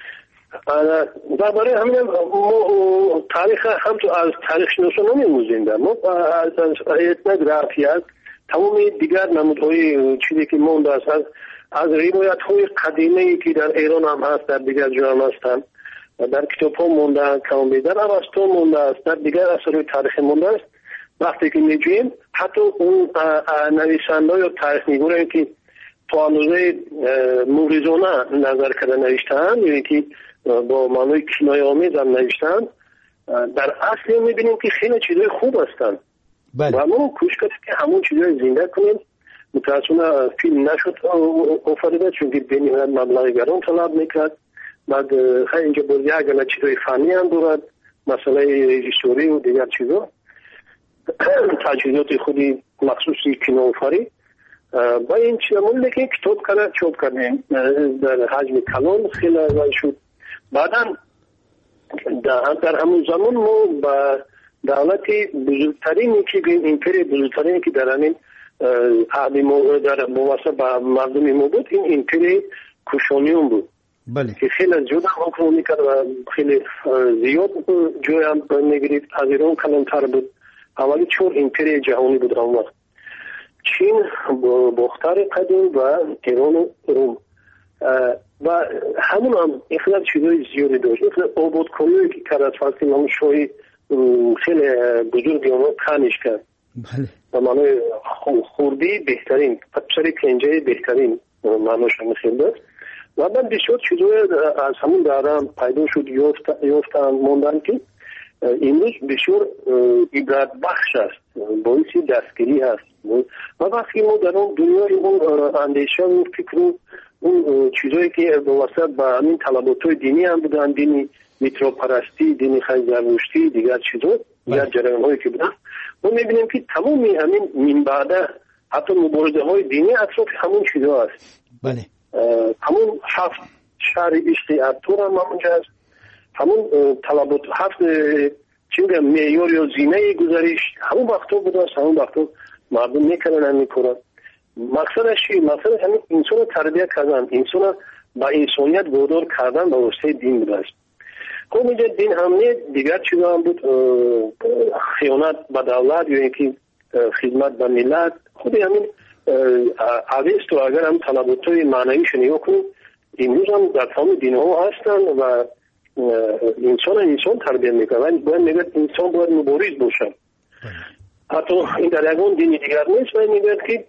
درباره همین ما تاریخ هم تو از تاریخ شناسان نمی‌موزیم. ما از etnografia تمام دیگر نمودهای چیزی که مونده است از روایت‌های قدیمی که در ایران هم هست، در دیگر جاها هستند، در کتاب‌ها مونده است، کامل در اوستا مونده است، در دیگر اثرهای تاریخی مونده است. وقتی که می‌جوییم حتی اون نویسنده یا تاریخ‌نگارانی که تا اندازه موریزانه نظر کرده نوشتن، یعنی که با معنای کنایه آمیز هم نوشتن، در اصل میبینیم که خیلی چیزای خوب هستن. بله. و ما کوشش کردیم که همون چیزای زنده کنیم. متاسفانه فیلم نشد آفریده، چون که به نهایت مبلغ گران طلب میکرد. بعد خیلی اینجا باز یک چیزای فنی هم دارد، مسئله رژیسوری و دیگر چیزا، تجهیزات خودی مخصوصی کینوآفرین. با این چیزمون که کتاب کرده چوب کردیم در حجم کلان خیلی ارزان شد. بعدا در همون زمان ما با دولتی بزرگترینی که ایمپری بزرگترینی که در همین عهد ما در مواسط با مردم ما بود، این ایمپری کوشانیون بود. بله. که خیلی زیاد حکم میکرد و خیلی زیاد جای هم میگرید. از ایران کلانتر بود. اولی چون ایمپری جهانی بود اون وقت. چین، باختر قدیم و ایران و روم و همون هم اخلاق چیزای زیادی داشت. اخلاق آبادکاریایی که کرد فقط همون شاهی خیلی بزرگی اونو کنش کرد. بله. و معنی خوردی بهترین، پسر پنجه بهترین معناش هم خیلی داشت. و بعد بسیار چیزای از همون دارم پیدا شد یافتن موندن که امروز بسیار عبرت بخش است، باعثی دستگیری هست. و وقتی ما در اون دنیای اون اندیشه و فکر و اون چیزایی که واسه با همین طلبات‌های دینی هم بودن، دینی میتروپرستی، دینی خیلی زرتشتی، دیگر چیزا، دیگر جریان‌هایی که بودن، ما می‌بینیم که تمام همین من بعده حتی مبارزه‌های دینی اطراف همون چیزا است. بله. همون 7 شهر عشق ارطغرل هم اونجا است. همون طلبات 7 چی میگم معیار یا زینه گزارش همون وقتا بوده است. همون وقتا مردم میکنن همین کارا. مقصدش چی؟ مقصدش همین انسان رو تربیت کردن، انسان رو با انسانیت وادار کردن به واسطه دین بوده است. خب اینجا دین هم نه، دیگر چیزا هم بود، خیانت به دولت یا اینکه خدمت به ملت. خود همین اویستو اگر هم طلبات‌های معنویش نگاه کنیم، امروز هم در تمام دین‌ها هستن و انسان تربیت میکنن. باید میگه انسان باید مبارز باشه. حتی این در یکون دینی دیگر نیست. باید میگه که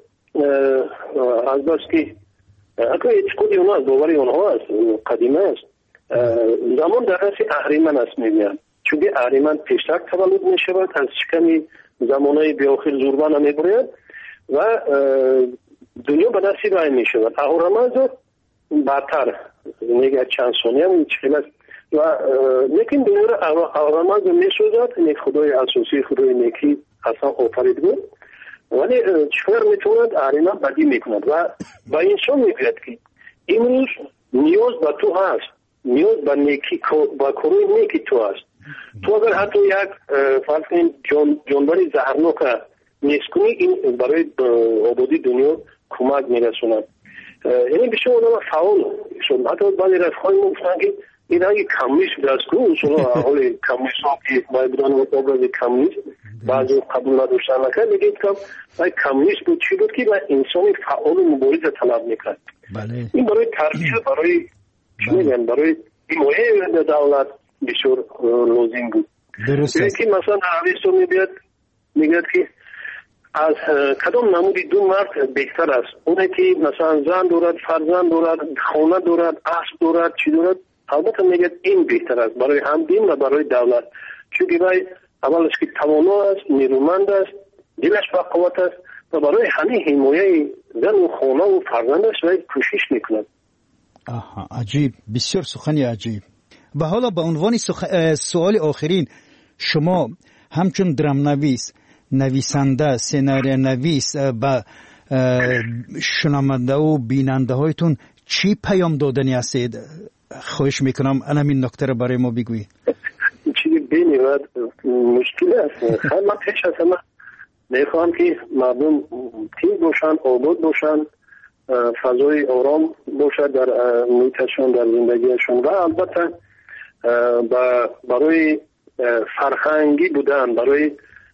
از بس که اگر اعتقادی اونها است، باوری اونها است، قدیمه است. زمان در رأس اهریمن است میگن، چون که اهریمن پیشتر تولد میشود، از شکمی زمانهای بیاخر زوربان میبرد و دنیا به دستی رای میشود. اهورامزد بعدتر میگه چند ثانیه هم چیز و لیکن دنیا را آرامش می‌سازد. نیک خدای اساسی خدای نیکی اصلا آفرید بود، ولی چطور میتوند آرینا بدی میکند و با انسان میگوید که امروز نیاز به تو هست، نیاز به نیکی با کارهای نیکی تو هست. تو اگر حتی یک فرض کنید جانور زهرناک نیست کنی، این برای آبادی دنیا کمک میرسوند. یعنی بسیار آدم فعال شد. حتی بعضی رفقای ما گفتن که این اگه کمونیسم دست کنه، اصولا حال کمونیست ها که باید بودن obraz کمونیسم بعضی قبول نداشتن نکرد، میگه که کمونیست بود چی بود که انسان فعال مبارزه طلب میکرد. این برای تربیت، برای چی میگن، برای حمایت دولت بسیار لازم بود. که مثلا عربستان میگه که از کدام نمودی دو مرد بهتر است؟ اونه که مثلا زن دارد، فرزند دارد، خانه دارد، اسب دارد، چی دارد؟ البته میگه این بهتر است برای هم دین و برای دولت، چون برای اولش که توانا است، نیرومند است، دلش با قوت است و برای همه حمایت زن و خانه و فرزندش و کوشش میکند. عجیب، بسیار سخنی عجیب. و حالا به عنوان سوال آخرین، شما همچون درامنویس، نویسنده، سناریو نویس و شنونده و بیننده هایتون چی پیام دادنی هستید؟ خواهش میکنم همین نکته رو برای ما بگویید. چیزی بینید مشکل است. خیلی من پیش از همه میخوام که مردم تیز باشن، آباد باشن، فضای آرام باشد در محیطشون، در زندگیشون و البته برای فرهنگی بودن، برای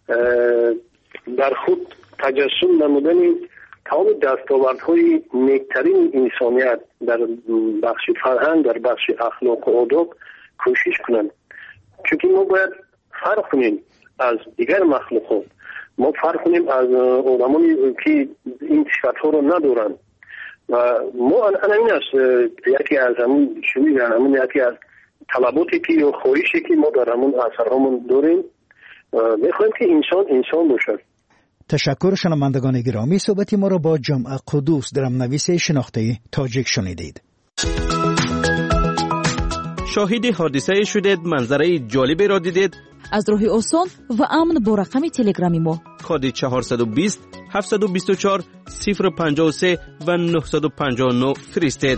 در خود تجسم نمودن تمام دستاوردهای نیکترین انسانیت در بخش فرهنگ، در بخش اخلاق و آداب کوشش کنند. چون ما باید فرق کنیم از دیگر مخلوقات، ما فرق کنیم از آدمانی که این صفت‌ها رو ندارن و ما این است یکی از همون همون یکی از طلباتی که یا خواهشی که ما در همون اثرهامون داریم، میخوایم که انسان باشد. تشکر. شنوندگان گرامی، صحبتی ما را با جمع قدوس، درامنویس شناخته تاجیک شنیدید. شاهد حادثه شدید، منظره جالبی را دیدید؟ از راه آسان و امن با رقم تلگرامی ما کد 420 724 053 و 959 فرستید.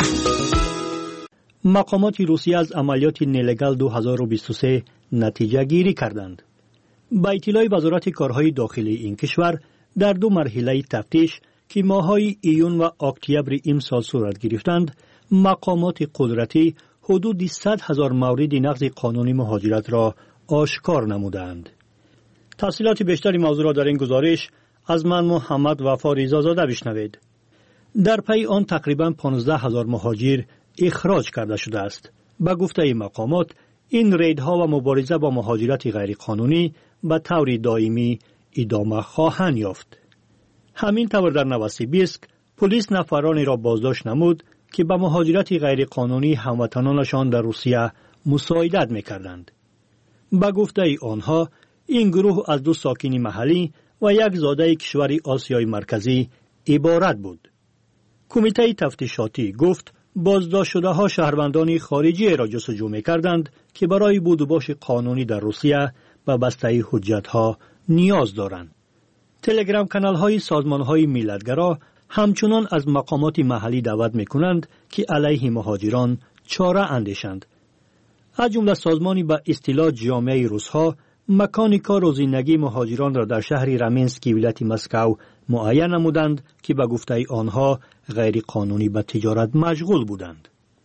مقامات روسیه از عملیات نلگال 2023 نتیجه گیری کردند. با اطلاع وزارت کارهای داخلی این کشور، در دو مرحله تفتیش که ماه‌های ایون و اکتبر امسال صورت گرفتند، مقامات قدرتی حدود 100,000 مورد نقض قانون مهاجرت را آشکار نمودند. تفصیلات بیشتری موضوع را در این گزارش از من محمد وفا رضازاده بشنوید. در پی آن تقریباً 15,000 مهاجر اخراج کرده شده است. به گفته مقامات، این ریدها و مبارزه با مهاجرت غیرقانونی به طور دائمی ادامه خواهند یافت. همین طور در نوسیبیسک پلیس نفرانی را بازداشت نمود که به مهاجرت غیرقانونی هموطنانشان در روسیه مساعدت می‌کردند. به گفته آنها، این گروه از 2 ساکن محلی و 1 زاده کشور آسیای مرکزی عبارت بود. کمیته تفتیشاتی گفت بازداشت شده ها شهروندان خارجی را جستجو می‌کردند که برای بود و باش قانونی در روسیه و بسته حجت ها نیاز دارند. تلگرام کانال های سازمان های ملتگرا همچنان از مقامات محلی دعوت می‌کنند که علیه مهاجران چاره اندیشند. از جمله سازمانی به اصطلاح جامعه روس‌ها مکان کار و زندگی مهاجران را در شهر رامینسکی ولایت مسکو معین نمودند که به گفته آنها غیر قانونی به تجارت مشغول بودند.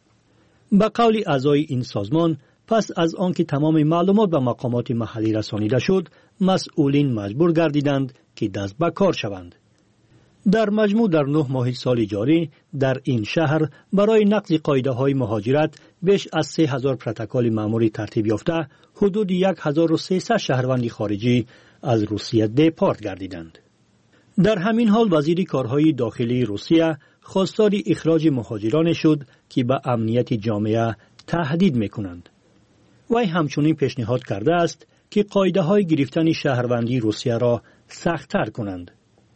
به قول اعضای این سازمان، پس از آنکه تمام معلومات به مقامات محلی رسانیده شد، مسئولین مجبور گردیدند که دست به کار شوند. در مجموع در 9 ماه سال جاری در این شهر برای نقض قاعده‌های مهاجرت بیش از 3000 پروتکل مأموری ترتیب یافته، حدود 1300 شهروند خارجی از روسیه دپارت گردیدند. در همین حال وزیر کارهای داخلی روسیه خواستار اخراج مهاجران شد که به امنیت جامعه تهدید می‌کنند. وی همچنین پیشنهاد کرده است که قاعده‌های گرفتن شهروندی روسیه را سخت‌تر کنند.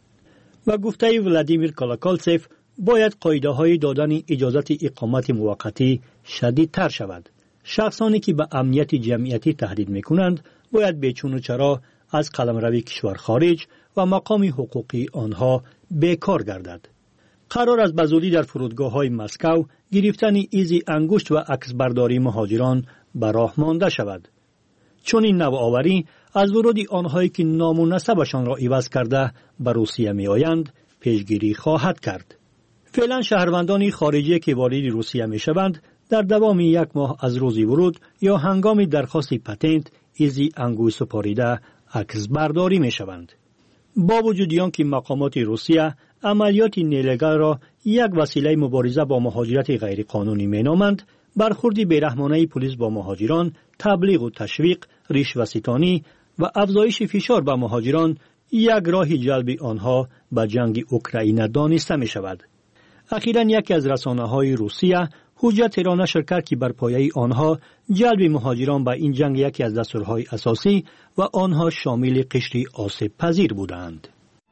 و گفته ولادیمیر کالاکالتسف باید قاعده‌های دادن اجازت اقامت موقتی شدیدتر شود. شخصانی که به امنیت جمعیتی تهدید میکنند باید بیچون و چرا از قلمروی کشور خارج و مقام حقوقی آنها بیکار گردد. قرار است بزودی در فرودگاه‌های مسکو گرفتن ایزی انگشت و عکسبرداری مهاجران به راه مانده شود. چون این نوآوری از ورود آنهایی که نام و نسبشان را عوض کرده به روسیه می‌آیند پیشگیری خواهد کرد. فعلا شهروندان خارجی که وارد روسیه می‌شوند در دوام 1 ماه از روز ورود یا هنگام درخواست پتنت ایزی انگشت سپاریده عکسبرداری می‌شوند. با وجود آنکه مقامات روسیه عملیات نیلگال را یک وسیله مبارزه با مهاجرت غیرقانونی مینامند، برخورد بیرحمانه پلیس با مهاجران، تبلیغ و تشویق، رشوه‌ستانی و افزایش فشار به مهاجران یک راه جلب آنها به جنگ اوکراین دانسته می شود. اخیراً یکی از رسانه‌های روسیه حجت را نشر کرد که بر پایه آنها جلب مهاجران به این جنگ یکی از دستورهای اساسی و آنها شامل قشر آسیب پذیر بودند.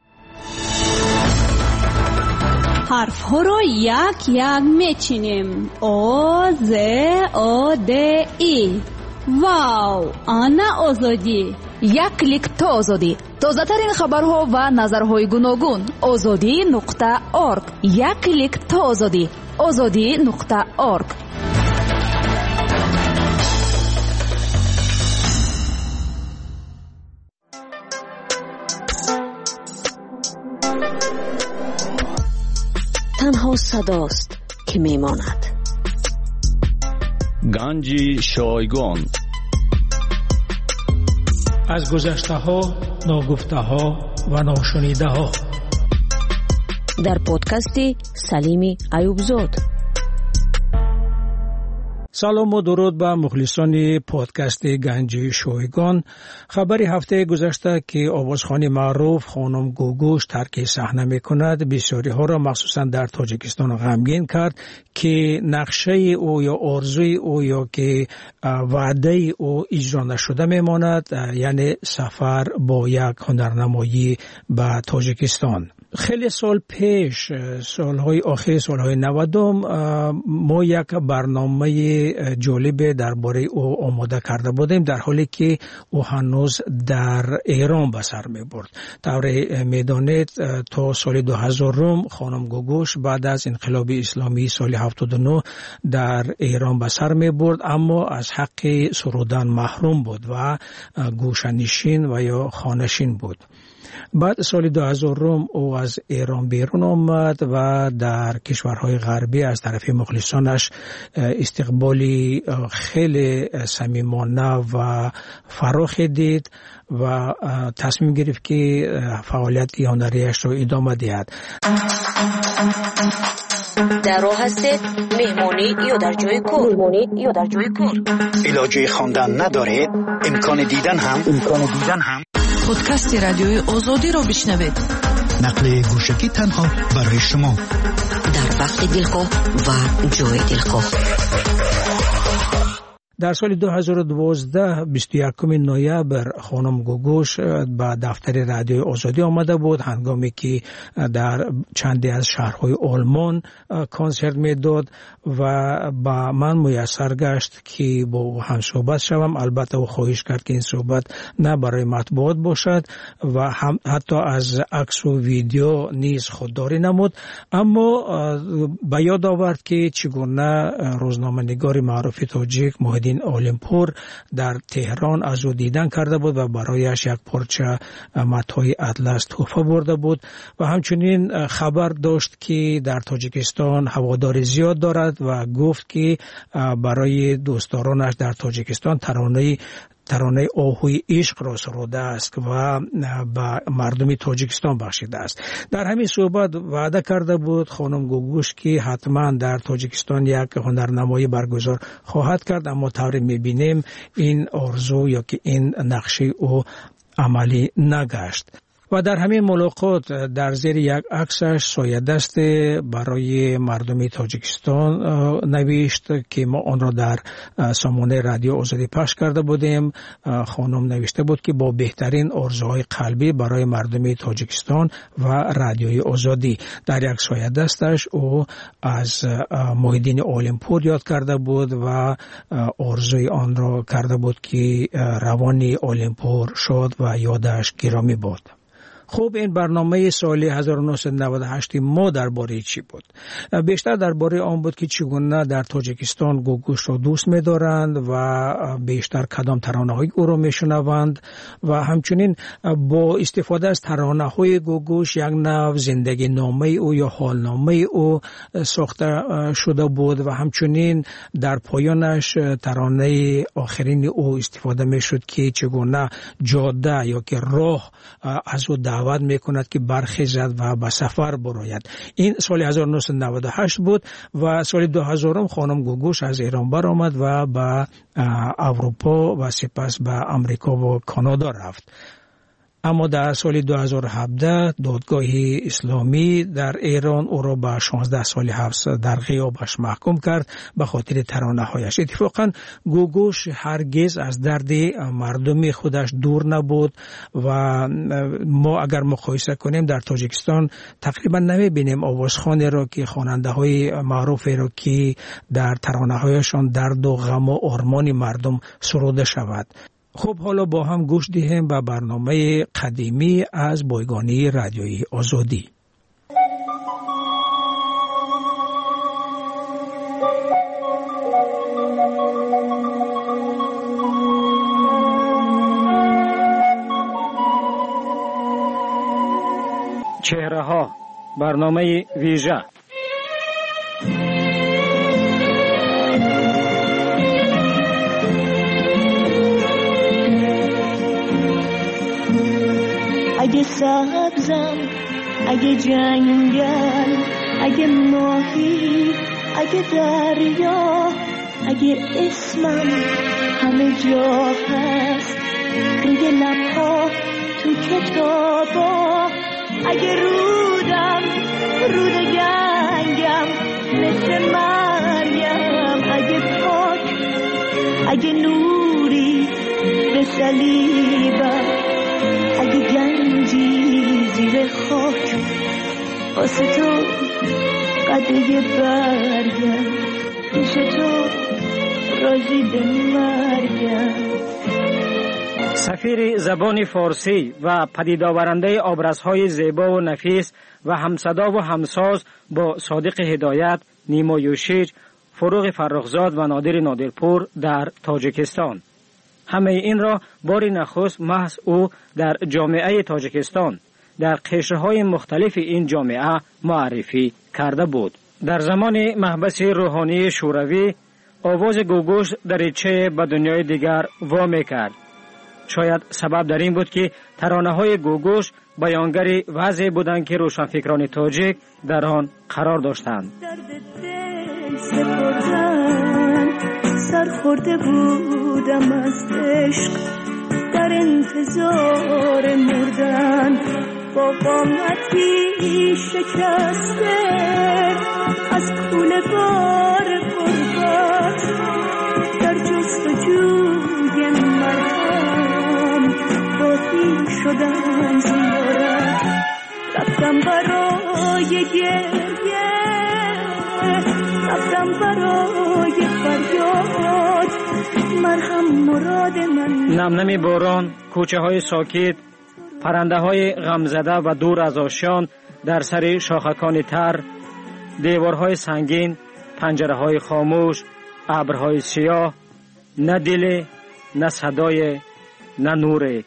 حرف ها را یک یک میچینیم. او ز او د ای. واو، آنا آزادی. یک کلیک تا آزادی. تازه ترین خبرها و نظرهای گوناگون. azadi.org. یک کلیک تا آزادی. azadi.org. تنها صداست که میماند. گنج شایگان. از گذشته ها، ناگفته ها و ناشنیده ها. در پادکست سلیم ایوبزاد. سلام و درود به مخلصان پادکست گنج شایگان. خبری هفته گذشته که آوازخوان معروف خانم گوگوش ترک صحنه میکند بسیاری ها را مخصوصا در تاجیکستان غمگین کرد که نقشه او یا آرزوی او یا که وعده او اجرا نشده میماند، یعنی سفر با یک هنرنمایی به تاجیکستان. خیلی سال پیش، سالهای آخر سالهای 90 ما یک برنامه جالب درباره او آماده کرده بودیم، در حالی که او هنوز در ایران به سر می برد. طور میدانید تا سال 2000 خانم گوگوش بعد از انقلاب اسلامی سال 79 در ایران به سر می برد، اما از حق سرودن محروم بود و گوشه‌نشین و یا خانه‌نشین بود. بعد سال 2000 او از ایران بیرون آمد و در کشورهای غربی از طرف مخلصانش استقبالی خیلی صمیمانه و فراخی دید و تصمیم گرفت که فعالیت هنریش را ادامه دهد. در راه هستید مهمانی یا در جای کار؟ علاجه خواندن ندارید؟ امکان دیدن هم پادکست رادیوی آزادی را بشنوید. نقل گوشکی تنها برای شما در وقت دلخواه و جای دلخواه. در سال 2012 21 نوامبر خانم گوگوش به دفتر رادیوی آزادی آمده بود هنگامی که در چندی از شهرهای آلمان کنسرت میداد و با من میسر گشت که با او هم صحبت شوم. البته او خواهش کرد که این صحبت نه برای مطبوعات باشد و حتی از عکس و ویدیو نیز خودداری نمود، اما به یاد آورد که چگونه روزنامه‌نگار معروف تاجیک محمد اولمپور در تهران از او دیدن کرده بود و برایش یک پارچه متاع اطلس تحفه برده بود و همچنین خبر داشت که در تاجیکستان هوادار زیاد دارد و گفت که برای دوستدارانش در تاجیکستان ترانه آهوی عشق را سروده است و به مردم تاجیکستان بخشیده است. در همین صحبت وعده کرده بود خانم گوگوش که حتما در تاجیکستان یک هنرنمایی برگزار خواهد کرد، اما طوری میبینیم این آرزو یا که این نقشه او عملی نگشت. و در همین ملاقات در زیر یک عکسش سایه دست برای مردم تاجیکستان نوشت که ما آن را در سامانه رادیو آزادی پخش کرده بودیم. خانم نوشته بود که با بهترین آرزوهای قلبی برای مردم تاجیکستان و رادیوی آزادی. در یک سایه دستش او از محیدین اولمپور یاد کرده بود و آرزوی آن را کرده بود که روانی اولمپور شد و یادش گرامی بود. خوب، این برنامه سال 1998 ما درباره چی بود؟ بیشتر درباره آن بود که چگونه در تاجیکستان گوگوش را دوست می‌دارند و بیشتر کدام ترانه‌های او را می‌شنوند و همچنین با استفاده از ترانه‌های گوگوش یک نوع زندگی نامه او یا حالنامه او ساخته شده بود و همچنین در پایانش ترانه آخرین او استفاده می‌شد که چگونه جاده یا که راه از او دعوت میکند که برخیزد و به سفر براید. این سال 1998 بود و سال 2000 خانم گوگوش از ایران برآمد و به اروپا و سپس به امریکا و کانادا رفت. اما در سال 2017 دادگاه اسلامی در ایران او را به 16 سال حبس در غیابش محکوم کرد به خاطر ترانه‌هایش. اتفاقا گوگوش هرگز از درد مردم خودش دور نبود و ما اگر مقایسه کنیم در تاجیکستان تقریبا نمی‌بینیم آوازخوانی را که خواننده‌های معروفی را که در ترانه‌هایشان درد و غم و آرمان مردم سروده شود. خب حالا با هم گوش دهیم به برنامه قدیمی از بایگانی رادیویی آزادی. چهره ها، برنامه ویژه. اگه سبزم، اگه جنگل، اگه ماهی، اگه دریا، اگه اسمم همه جا هست روی لبها تو کتابا، اگه رودم رود گنگم مثل مریم، اگه پاک، اگه نوری به صلیبم، اگه گنجی زیر خاک واسه تو قده برگم، پیش تو راضی به مرگم. سفیر زبان فارسی و پدید آورنده آبرزهای زیبا و نفیس و همصدا و همساز با صادق هدایت، نیما یوشیج، فروغ فرخزاد و نادر نادرپور در تاجیکستان. همه این را بار نخست محض او در جامعه تاجیکستان در قشرهای مختلف این جامعه معرفی کرده بود. در زمان محبس روحانی شوروی آواز گوگوش دریچه به دنیای دیگر وا می‌کرد. شاید سبب در این بود که ترانه‌های گوگوش بیانگر وضعی بودند که روشنفکران تاجیک در آن قرار داشتند. سرخورده بودم از عشق در انتظار مردن، با قامتی شکسته از کوله بار غربت، در جستجوی مرهم راهی شدم زیارت، رفتم برای گریه، رفتم برای فریاد، مرهم مراد من. نمنمی باران، کوچه های ساکت، پرنده های غمزده و دور از آشیان در سر شاخکان تر، دیوارهای سنگین، پنجره های خاموش، ابرهای سیاه، نه دل، نه صدای، نه نور.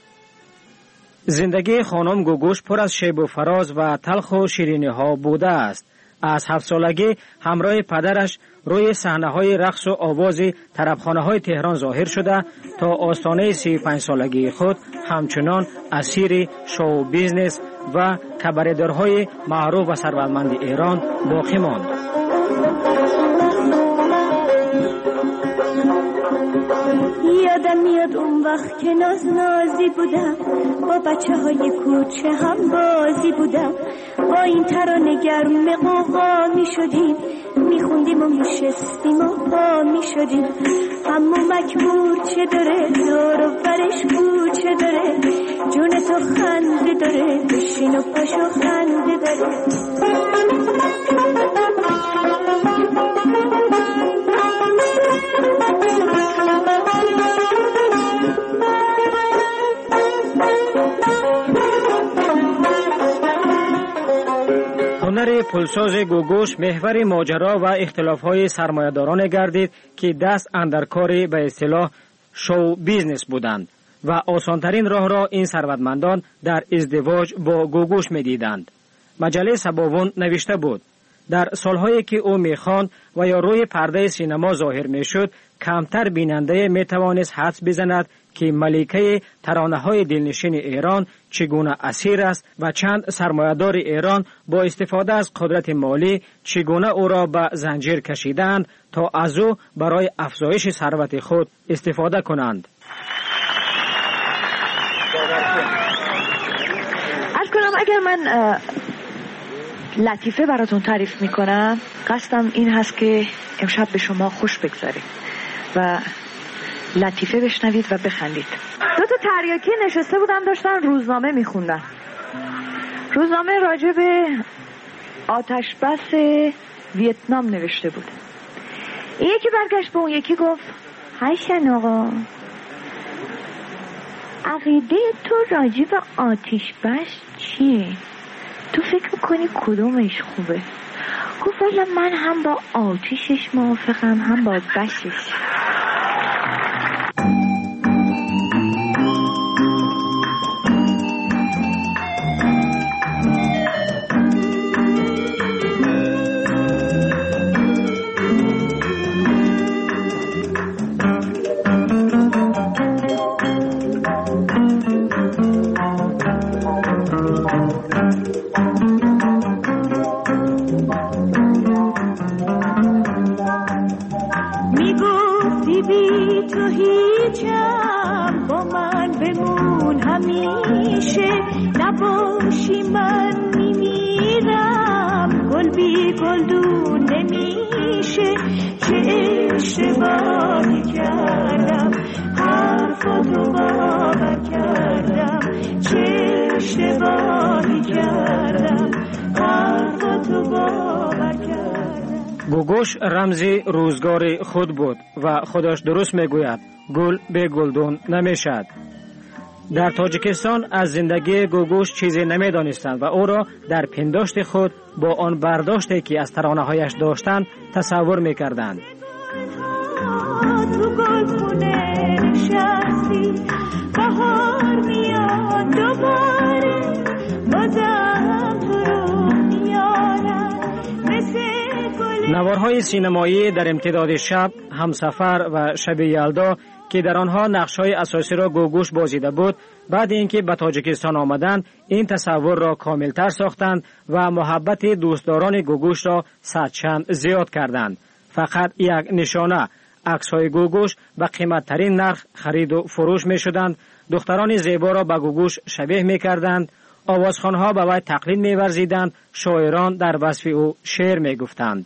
زندگی خانم گوگوش پر از شیب و فراز و تلخ و شیرینی ها بوده است. از 7 سالگی همراه پدرش روی صحنه‌های رقص و آواز طربخانه‌های تهران ظاهر شده تا آستانه 35 سالگی خود همچنان اسیر شو بیزنس و کباره‌دارهای معروف و ثروتمند ایران باقی ماند. یادم میاد اون وقت که نازی بودم، با بچه های کوچه هم بازی بودم، با این ترانه گرم قوقا می شدیم، می خوندیم و می شستیم و پا می شدیم. همو مکبور چه داره، دور و برش کوچه داره، جون تو خنده داره، بشین و پاشو خنده داره. هنر پلساز گوگوش محور ماجرا و اختلاف‌های سرمایه‌داران گردید که دست اندر کار به اصطلاح شو بیزنس بودند و آسانترین راه را این ثروتمندان در ازدواج با گوگوش می‌دیدند. مجله سباوون نوشته بود: در سالهایی که او میخواند و یا روی پرده سینما ظاهر میشد، کمتر بیننده میتوانست حدس بزند که ملکه ترانه‌های دلنشین ایران چگونه اسیر است و چند سرمایه‌دار ایران با استفاده از قدرت مالی چگونه او را به زنجیر کشیدند تا از او برای افزایش ثروت خود استفاده کنند. عرض کنم اگر من لطیفه براتون تعریف میکنم، قصدم این هست که امشب به شما خوش بگذاره و لطیفه بشنوید و بخندید. دو تا تریاکی نشسته بودن داشتن روزنامه میخوندن. روزنامه راجع به آتش بس ویتنام نوشته بود. یکی برگشت به اون یکی گفت: حسن آقا، عقیده تو راجع به آتش بس چیه؟ تو فکر میکنی کدومش خوبه؟ گفت والا من هم با آتیشش موافقم هم با بشش. گوگوش رمز روزگار خود بود و خودش درست میگوید: گل به گلدون نمیشد. در تاجیکستان از زندگی گوگوش چیزی نمیدانستند و او را در پنداشت خود با آن برداشتی که از ترانه‌هایش داشتند تصور میکردند. نوارهای سینمایی در امتداد شب، همسفر و شب یلدا که در آنها نقش‌های اساسی را گوگوش بازیده بود، بعد اینکه به تاجیکستان آمدند این تصور را کاملتر ساختند و محبت دوستداران گوگوش را صدچند زیاد کردند. فقط یک نشانه، عکس‌های گوگوش به قیمت‌ترین نرخ خرید و فروش می‌شدند. دختران زیبا را به گوگوش شبیه می‌کردند. آوازخوان‌ها به وی تقلید می‌ورزیدند. شاعران در وصف او شعر می‌گفتند.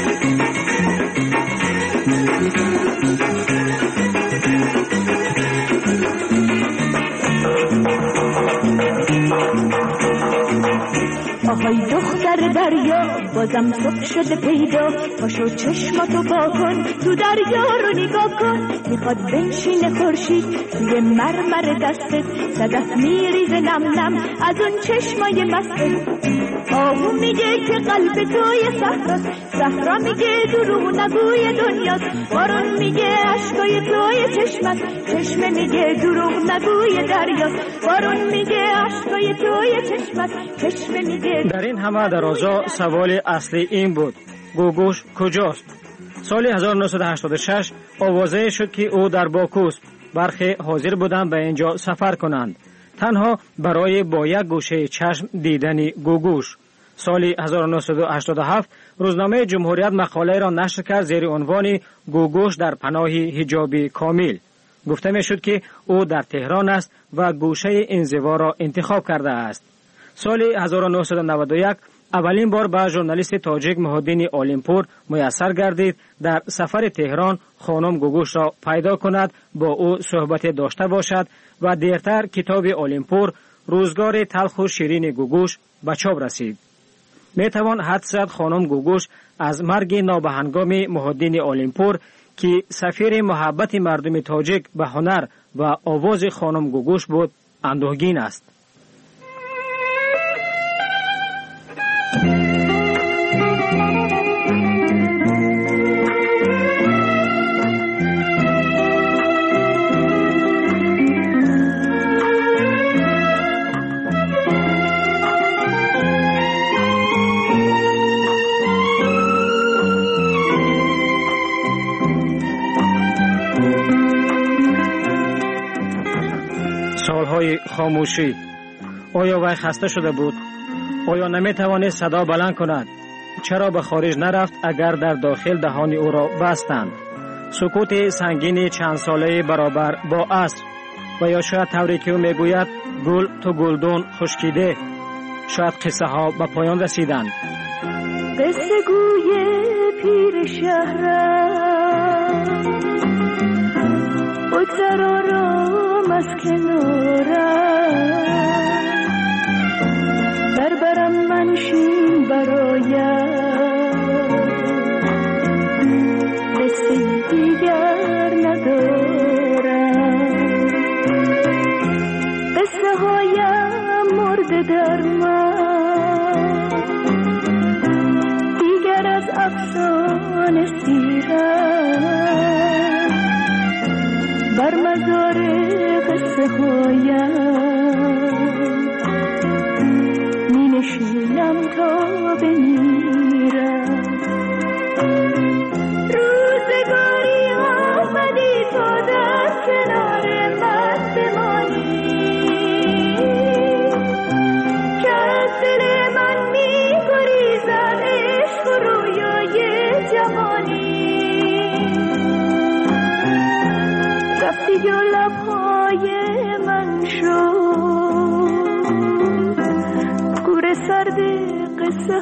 آهای دختر دریا، بازم صبح شده پیدا، پاشو چشماتو با کن، تو دریا رو نگاه کن. میخواد بنشینه خورشید توی مرمر دستت، صدف میریزه نم نم از اون چشمای مستت. آهو میگه که قلب توی صحراست، صحرا میگه دروغ نگوی دنیاست. بارون میگه اشکای توی چشمت، چشمه میگه دروغ نگوی دریاست. بارون میگه اشکای توی چشمت، چشمه میگه. در این همه درازا سوال اصلی این بود: گوگوش کجاست؟ سال 1986 آوازه شد که او در باکوست. برخی حاضر بودند به اینجا سفر کنند، تنها برای با یک گوشه چشم دیدن گوگوش. سال 1987 روزنامه جمهوریت مقاله را نشر کرد زیر عنوان گوگوش در پناه حجاب کامل. گفته می شد که او در تهران است و گوشه انزوا را انتخاب کرده است. سال 1991 اولین بار به ژورنالیست تاجیک محی‌الدین عالمپور میسر گردید در سفر تهران خانم گوگوش را پیدا کند، با او صحبت داشته باشد و دیرتر کتاب عالمپور روزگار تلخ و شیرین گوگوش به چاپ رسید. می توان حدس زد خانم گوگوش از مرگ نابهنگام محی‌الدین عالمپور که سفیر محبت مردم تاجیک به هنر و آواز خانم گوگوش بود اندوهگین است. سالهای خاموشی. آیا وی خسته شده بود؟ آیا نمی توانست صدا بلند کند؟ چرا به خارج نرفت اگر در داخل دهان او را بستند؟ سکوت سنگین چند ساله برابر با عصر، و یا شاید طوری که او میگوید گل تو گلدون خشکیده. شاید قصه ها به پایان رسیدند. قصه گوی پیر شهرم بگذر آرام از کنارم، در برم منشین برایم، قصه دیگر ندارم. قصه هایم مرده در من، دیگر از افسانه سیرم، بر مزار قصه هایم می نشینم تا بمیرم. روزگاری آمدی تا در کنار من بمانی، که از دل من می گریزد عشق و رویای جوانی. رفتی و لبهای من شد گور سرد قصه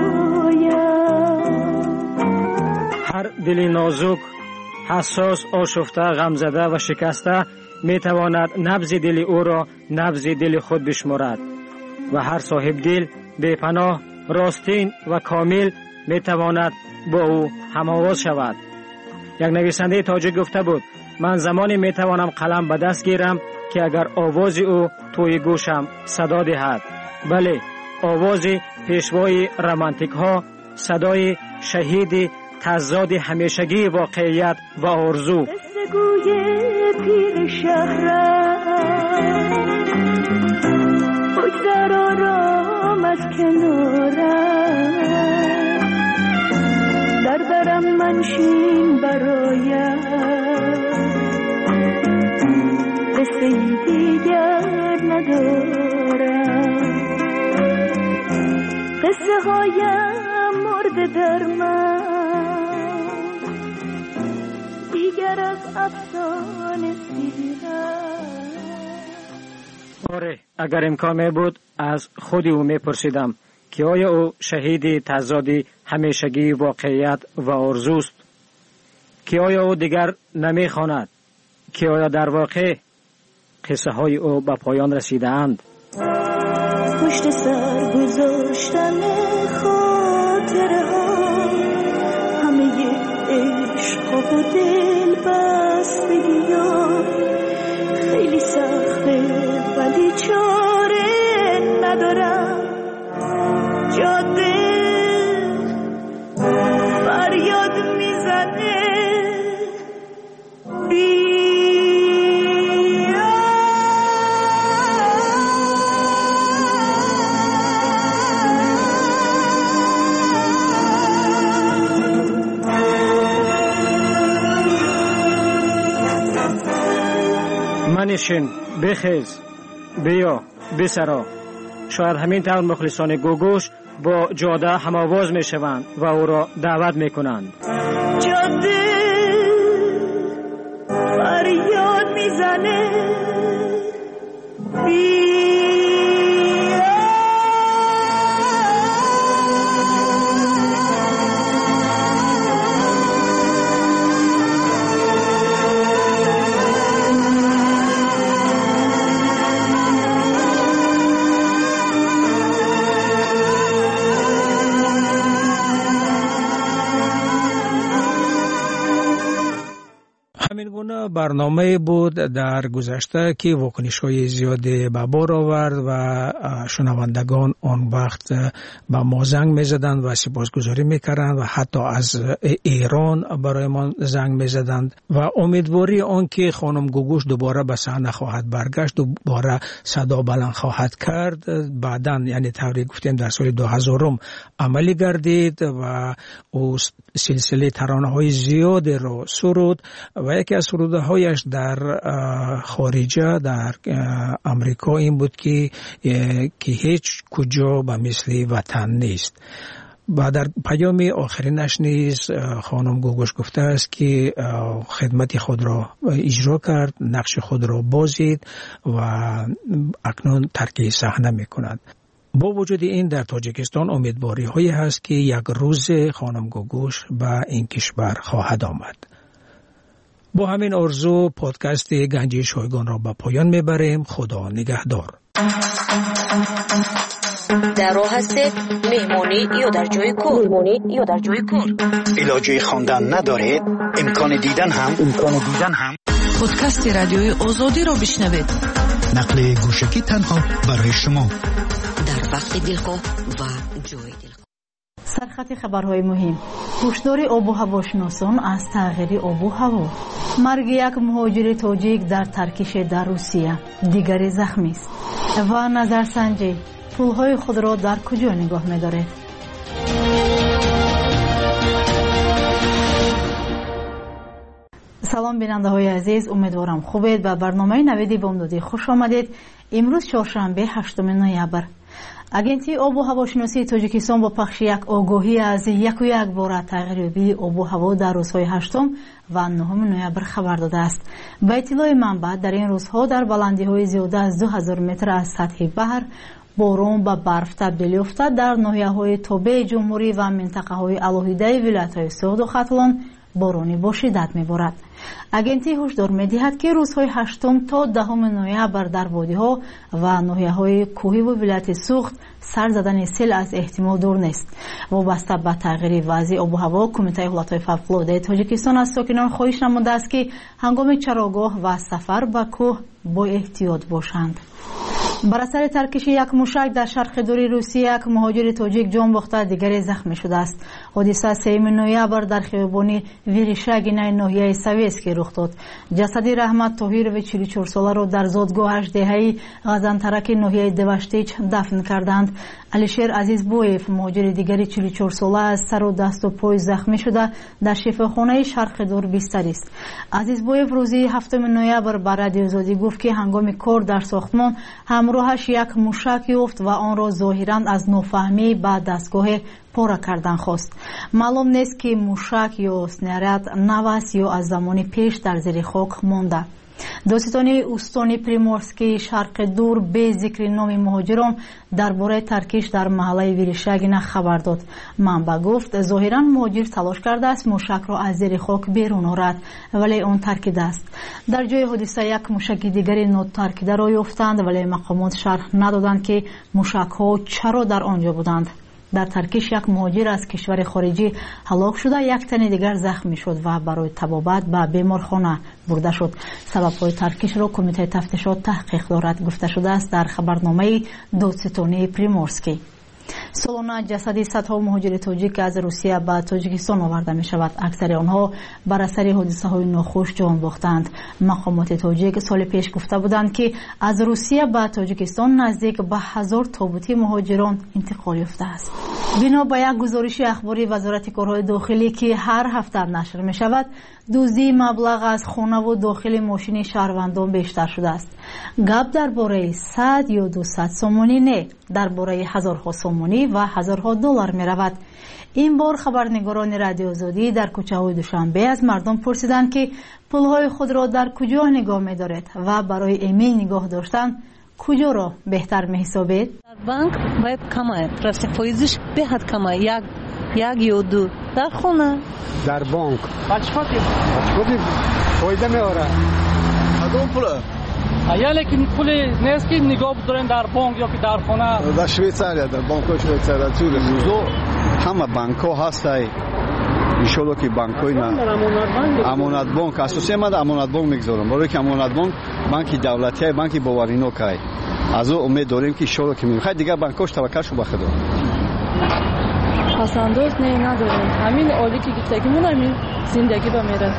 هایم. هر دل نازک، حساس، آشفته، غمزده و شکسته می تواند نبض دل او را نبض دل خود بشمارد و هر صاحب دل بے پناه، راستین و کامل می تواند با او هم‌آواز شود. یک نویسنده تاجیک گفته بود من زمانی می توانم قلم به دست گیرم که اگر آواز او توی گوشم صدا دهد. بله، آواز پیشوای رمانتیک ها، صدای شهید تضاد همیشگی واقعیت و آرزو. قصه‌گوی پیر شهرم بگذر آرام از کنارم، در برم منشین برایم، قصه دیگر ندارم. قصه هایم مرده در من، دیگر از افسانه سیرم. آره، اگر امکان می بود از خودی او می پرسیدم که آیا او شهید تضاد همیشگی واقعیت و آرزوست؟ که آیا او دیگر نمی خواند؟ که آیا در واقع قصه های او به پایان رسیده اند؟ پشت سر گذاشتن خاطره ها، همه عشق و دل بستگی ها، خیلی سخته ولی چاره ندارم. جاده فریاد میزنه منشین، بخیز، بیا، بسرا. شاید همین طور مخلصان گوگوش با جاده هم‌آواز می‌شوند و او را دعوت می‌کنند. جاده فریاد میزنه برنامه بود در گذشته که واکنش‌های زیادی به بار آورد و شنوندگان آن وقت به ما زنگ می‌زدند و سپاسگزاری می‌کردند و حتی از ایران برای ما زنگ می‌زدند و امیدواری آن که خانم گوگوش دوباره به صحنه خواهد برگشت، دوباره صدا بلند خواهد کرد، بعداً یعنی طوری گفتیم در سال 2000 عملی گردید و او سلسله ترانه‌های زیادی را سرود و یکی از سرودهایش در خارجه در امریکا این بود که هیچ کجا به مثل وطن نیست. و در پیام آخرینش نیز خانم گوگوش گفته است که خدمت خود را اجرا کرد، نقش خود را بازدید و اکنون ترک صحنه می کند. با وجود این در تاجیکستان امیدواری هایی هست که یک روز خانم گوگوش به این کشور خواهد آمد. با همین آرزو پادکست گنجی شایگان را به پایان میبریم. خدا نگهدار. در راه هستید مهمانی یا در جای کار علاجه خواندن ندارید، امکان دیدن هم پادکست رادیوی آزادی را بشنوید. نقل گوشکی تنها برای شما در وقت دلخواه و جای دلخواه. سرخط خبرهای مهم: هشدار آب و هواشناسان از تغییر آب و هوا. مرگ یک مهاجر تاجیک در ترکیش در روسیه، دیگری زخمی است. و نظرسنجی: پولهای خود را در کجا نگاه می‌دارید؟ سلام بیننده های عزیز، امیدوارم خوبید. به برنامه نویدی بامدادی خوش آمدید. امروز چهارشنبه 8 نوامبر. агентии обу ҳавошиносии тоҷикистон бо пахши як огоҳӣ аз яку як бора тағйирёбии обу ҳаво дар рӯзҳои 8 ва 9 ноябр хабар додааст. ба иттилои манбаъ дар ин рӯзҳо дар баландиҳои зиёда аз 2000 метр аз сатҳи баҳр борон ба барф табдил ёфта дар ноҳияҳои тобеи ҷумҳурӣ ва минтақаҳои алоҳидаи вилоятҳои суғду хаталон борони бо шиддат меборад. агентӣ ҳушдор медиҳад ки рӯзҳои 8 то 10 ноябр дар водиҳо ва ноҳияҳои кӯҳиву вилояти суғд сар задани сел аз эҳтимол дур нест. вобаста ба тағйири вазъи обу ҳаво кумитаи ҳолатҳои фавқулоддаи тоҷикистон аз сокинон хоҳиш намудааст ки ҳангоми чарогоҳ ва сафар ба кӯҳ бо эҳтиёт бошанд. бар асари таркиши як мушак дар шарқи дури русия як муҳоҷири тоҷик ҷон бохта, дигаре захмӣ шудааст. ҳодиса 3 ноябр дар хиёбони виришагинаи ноҳияи советский рух дод. ҷасади раҳмат тоҳирови 44 соларо дар зодгоҳаш деҳаи ғазантараки ноҳияи деваштич дафн карданд. алишер азизбоев муҳоҷири дигари 44 сола аз сару дасту пой захмӣ шуда дар шифохонаи шарқи дур бистарист. азизбоев рӯзи 7 ноябр ба радиои озодӣ гуфт ки ҳангоми кор дар сохтмон ҳамроҳаш як мушак ёфт ва онро зоҳиран аз нофаҳмӣ ба дастгоҳе пора кардан хост. маълум нест ки мушак ё снаряд нав аст ё аз замони пеш дар зери хок монда. достиёни устони приморскии шарқи дур бе зикри номи муҳоҷирон дар бораи таркиш дар маҳаллаи виришагина хабар дод. манбаъ гуфт зоҳиран муҳоҷир талош кардааст мушакро аз зери хок берун орад, вале он таркидааст. дар ҷои ҳодиса як мушаки дигари нотаркидаро ёфтанд, вале мақомот шарҳ надоданд ки мушакҳо чаро дар он ҷо буданд. дар таркиш як муҳоҷир аз кишвари хориҷӣ ҳалок шуда, як тани дигар захмӣ шуд ва барои табобат ба беморхона бурда шуд. сабабҳои таркишро кумитаи тафтишот таҳқиқ дорад, гуфта шудааст дар хабарномаи додситонии приморскӣ. солона ҷасади садҳо муҳоҷири тоҷик аз русия ба тоҷикистон оварда мешавад. аксари онҳо бар асари ҳодисаҳои нохуш ҷон бохтанд. мақомоти тоҷик соли пеш гуфта буданд ки аз русия ба тоҷикистон наздик ба 1000 тобути муҳоҷирон интиқол ёфтааст. бино ба як гузориши ахбори вазорати корҳои дохилӣ ки ҳар ҳафта нашр мешавад, дуздии маблағ аз хонаву дохили мошини шаҳрвандон бештар шудааст. гап дар бораи 100 ё 200 сомонӣ не, дар бораи ҳазорҳо сомонӣ ҳафтагӣ ва ҳазорҳо доллар меравад. ин бор хабарнигорони радиои озодӣ дар кӯчаҳои душанбе аз мардум пурсиданд ки пулҳои худро дар куҷо нигоҳ медоред ва барои эмин нигоҳ доштан куҷоро беҳтар меҳисобед? Дар банк бояд камай, просто фоизиш беҳад камай, як ё ду. Дар хона, дар банк бачфоти фоида меорад. кадом пула? лекин пули нест ки нигоҳ бидорем дар банк ё ки дар хона. Дар Швейтсария, дар банкҳои Швейтсария чур музо ҳама банкҳо ҳастай. иншоалло ки банкҳои амонатбонк асосия ман амонатбонк мегузорам, барое ки амонатбонк банки давлатия, банки боваринокай. аз ӯ умед дорем ки иншоалло ки мехай дигар банкҳош таваккалшо ба худо. пасандоз не надорем, ҳамин оли ки гифтагимон ҳамин зиндагӣ ба мерад.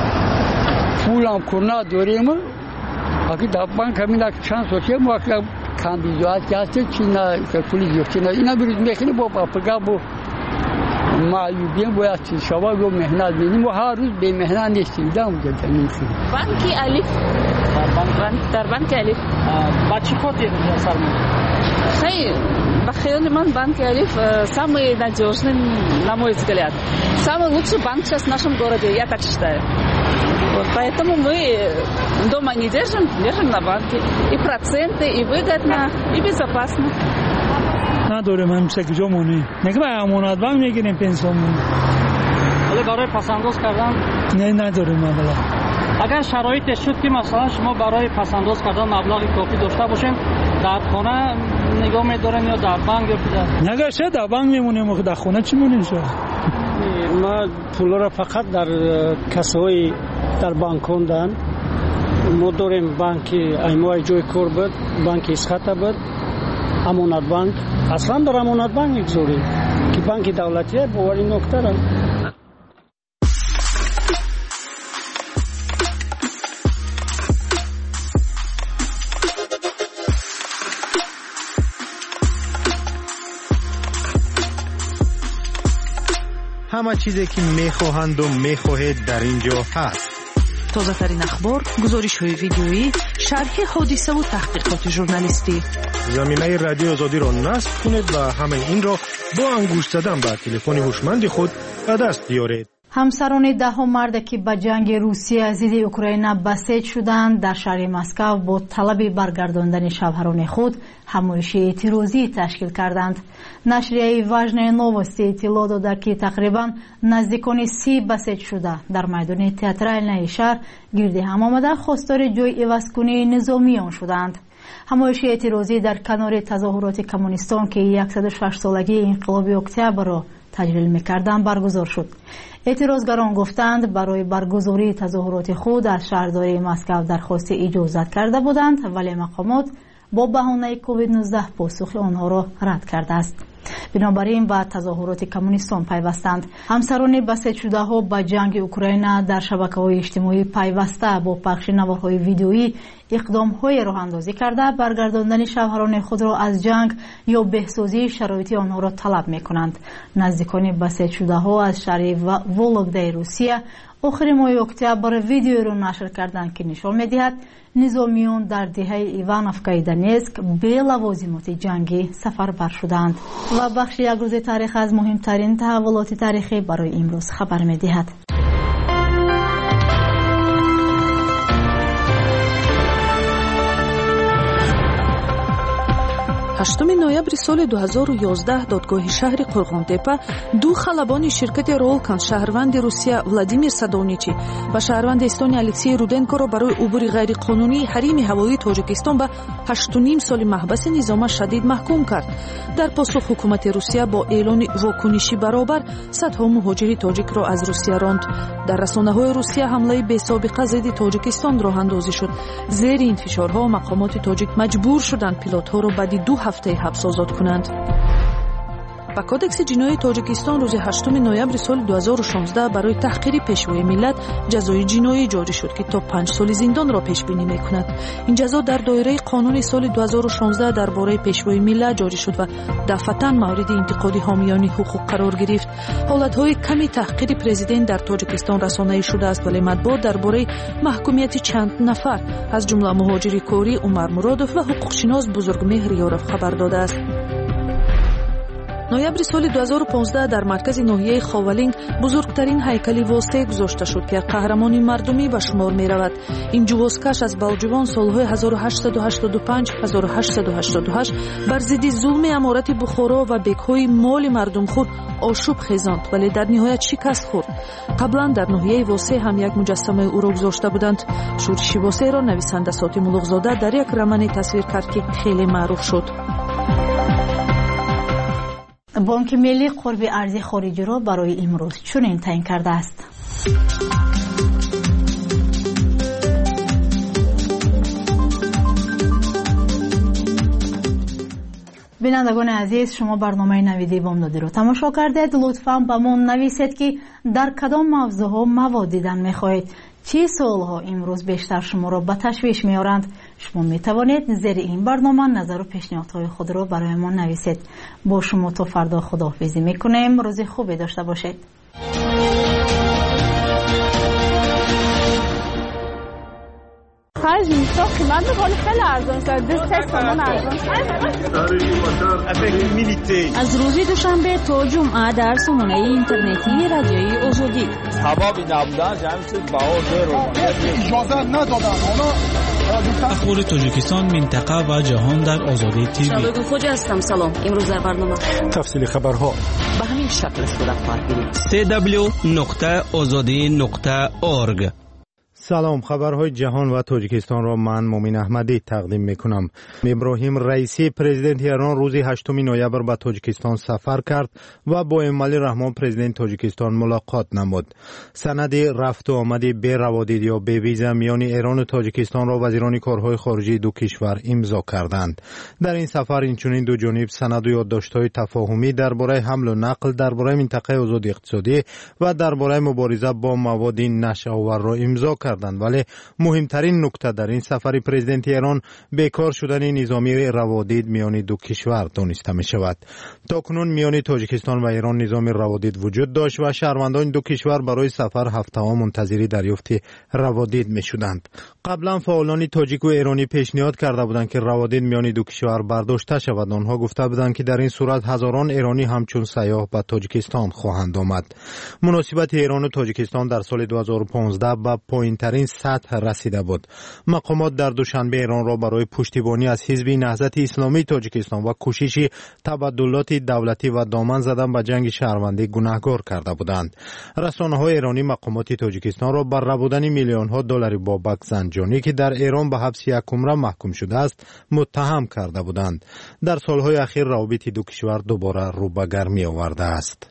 пулам курна дорем, аки дар банк ҳамин чанд сотия мо кандидат ҳасте чи на пули зиёфти на ина бирӯз мехини бо папагабо маъюбиен бояд чиз шавад ё меҳнат меним мо ҳар рӯз бемеҳнат нестем дам гардамехи банки алиф дар банки алиф ба чӣ хотир сармон хейр ба хиёли ман банки алиф самый надёжный на мой взгляд самый лучший банк сейчас в нашем городе я так считаю поэтому мы дома не держим на банке и проценты и выгодно и безопасно. نداریم همیشه کجا مونی نگه با امانت بانک میگیریم پنسیون ولی برای پسنداز کردن نداریم مبلغ. اگر شرایط شد که مثلا شما برای پسنداز کردن مبلغ کافی داشته باشین در خانه نگاه میدارین یا در بانک یا نگه شد در بانک میمونیم و در خانه چی مونیم شد ما پول را فقط در کسای در بانک کندن ما داریم بانک ایمای جای کار بود بانک اسخطه بود امانت بانک اصلا در امانت بانک میگذاریم که بانک دولتیه باوری نکترم. همه چیزی که میخواهند و میخواهید در اینجا هست. تازه‌ترین اخبار، گزارش‌های ویدیویی، شرح حادثه و تحقیقات ژورنالیستی. زمینه رادیو آزادی را نصب کنید و همه این را با انگشت زدن بر تلفن هوشمند خود به دست بیارید. ҳамсарони даҳо марде ки ба ҷанги русия зидди украина басеҷ шуданд дар шаҳри москав бо талаби баргардондани шавҳарони худ ҳамоиши эътирозӣ ташкил карданд. нашрияи важные новости иттилоъ дода ки тақрибан наздикони 30 басеҷшуда дар майдони театральнаи шаҳр гирди ҳам омада хостори ҷой ивазкунии низомиён шуданд. ҳамоиши эътирозӣ дар канори тазоҳуроти коммунистон ки 106-солагии инқилоби октябрро таҷлил мекарданд баргузор шуд. эътирозгарон гуфтанд барои баргузории тазоҳуроти худ аз шаҳрдории Москав дархости иҷозат карда буданд, вале мақомот бо баҳонаи COVID-19 посухи онҳоро рад кардааст. бинобар ин ба тазоҳуроти коммунистон пайвастанд. ҳамсарони басеҷшудаҳо ба ҷанги Украина дар шабакаҳои иҷтимоӣ пайваста бо пахши наворҳои видеоӣ иқдомҳое роҳандозӣ карда баргардондани шавҳарони худро аз ҷанг ё беҳсозии шароити онҳоро талаб мекунанд. наздикони басеҷшудаҳо аз шаҳри Вологдаи Русия охири моҳи октябр видеоро нашр карданд ки нишон медиҳад низомиён дар диҳаи Ивановкаи Донецк бе лавозимоти ҷангӣ сафарбар шуданд. ва бахши як рӯзи таърих аз муҳимтарин таҳаввулоти таърихӣ барои имрӯз хабар медиҳад. 8 ноябри соли 2011 додгоҳи шаҳри Қурғонтепа ду халабони ширкати Ролкан шаҳрванди Русия Владимир Садовничи ва шаҳрванди Эстония Алексей Руденкоро барои убури ғайриқонунии ҳарими ҳавоии Тоҷикистон ба 8.5 соли маҳбаси низома шадид маҳкум кард. дар посух ҳукумати Русия бо эълони вокуниши баробар садҳо муҳоҷири тоҷикро аз Русия ронд. дар расонаҳои Русия ҳамлаи бесобиқа зидди Тоҷикистон роҳандозӣ шуд. зери ин фишорҳо мақомоти тоҷик маҷбур шуданд пилотҳоро баъди 2 ҳафтаи ҳабс озод кунанд. ба кодекси ҷиноии Тоҷикистон рӯзи 8 ноябри соли 2016 барои таҳқири пешвои миллат ҷазои ҷиноӣ ҷорӣ шуд ки то 5 соли зиндонро пешбинӣ мекунад. ин ҷазо дар доираи қонуни соли 2016 дар бораи пешвои миллат ҷорӣ шуд ва дафъатан мавриди интиқоди ҳомиёни ҳуқуқ қарор гирифт. ҳолатҳои ками таҳқири президент дар Тоҷикистон расонаӣ шудааст, вале матбуот дар бораи маҳкумияти чанд нафар аз ҷумла муҳоҷири корӣ Умар Муродов ва ҳуқуқшинос Бузургмеҳр Ёров хабар додааст. ноябри соли 2015 дар маркази ноҳияи Ховалинг бузургтарин ҳайкали восеъ гузошта шуд ки қаҳрамони мардумӣ ба шумор меравад. ин ҷувозкаш аз балҷувон солҳои 1885-1888 бар зидди зулми аморати Бухоро ва бекҳои моли мардумхӯр ошӯб хезонд, вале дар ниҳоят шикаст хӯрд. қаблан дар ноҳияи восеъ ҳам як муҷассамаи ӯро гузошта буданд. шӯриши восеъро нависанда Сотим Улуғзода дар як романе тасвир кард ки хеле маъруф шуд. бонки миллӣ қурби арзи хориҷиро барои имрӯз чунин таъин кардааст. бинандагони азиз, шумо барномаи навиди бомдодиро тамошо кардед. лутфан ба мон нависед ки дар кадом мавзӯъҳо мавод дидан мехоҳед, чӣ суолҳо имрӯз бештар шуморо ба ташвиш меоранд. шумо метавонед зери ин барнома назару пешниҳодҳои худро бароямон нависед. бо шумо то фардо худоҳофизӣ мекунем. рӯзи хубе дошта бошед. از روزی دوشنبه تا جمعه در سامانه اینترنتی رادیوی آزادی. اخبار تاجیکستان، منطقه و جهان در آزادی تیوی. شبکه خوج هستم. سلام. امروز در برنامه تفصیل خبرها به همین شکل صورت خواهد گرفت. www.azadi.org. سلام، خبرهای جهان و تاجیکستان را من مومین احمدی تقدیم میکنم. ابراهیم رئیسی پرزیدنت ایران روز 8 نوامبر به تاجیکستان سفر کرد و با امالی رحمان پرزیدنت تاجیکستان ملاقات نمود. سند رفت و آمد بی روادید یا بی ویزا میان ایران و تاجیکستان را وزیران کارهای خارجی دو کشور امضا کردند. در این سفر اینچنین دو جانب سند و یادداشت‌های تفاهمی درباره حمل و نقل درباره منطقه آزاد اقتصادی و درباره مبارزه با مواد نشه‌آور را امضا کردند. ولی مهمترین نکته در این سفر پرزیدنت ایران بیکار شدن نظامی روادید میان دو کشور دانسته می شود. تاکنون میان تاجیکستان و ایران نظام روادید وجود داشت و شهروندان دو کشور برای سفر هفته‌ها منتظر دریافت روادید می شدند. قبلا فعالان تاجیک و ایرانی پیشنهاد کرده بودند که روادید میان دو کشور برداشته شود. آنها گفته بودند که در این صورت هزاران ایرانی همچون سیاح به تاجیکستان خواهند آمد. مناسبت ایران و تاجیکستان در سال 2015 به پایین‌ترین سطح رسیده بود. مقامات در دوشنبه ایران را برای پشتیبانی از حزب نهضت اسلامی تاجیکستان و کوشش تبادلات دولتی و دامن زدن به جنگ شهروندی گناهکار کرده بودند. رسانه‌های ایرانی مقامات تاجیکستان را بر ربودن میلیون‌ها دلار بابک زنجانی که در ایران به حبس یک عمر محکوم شده است متهم کرده بودند. در سالهای اخیر روابط دو کشور دوباره رو به گرمی آورده است.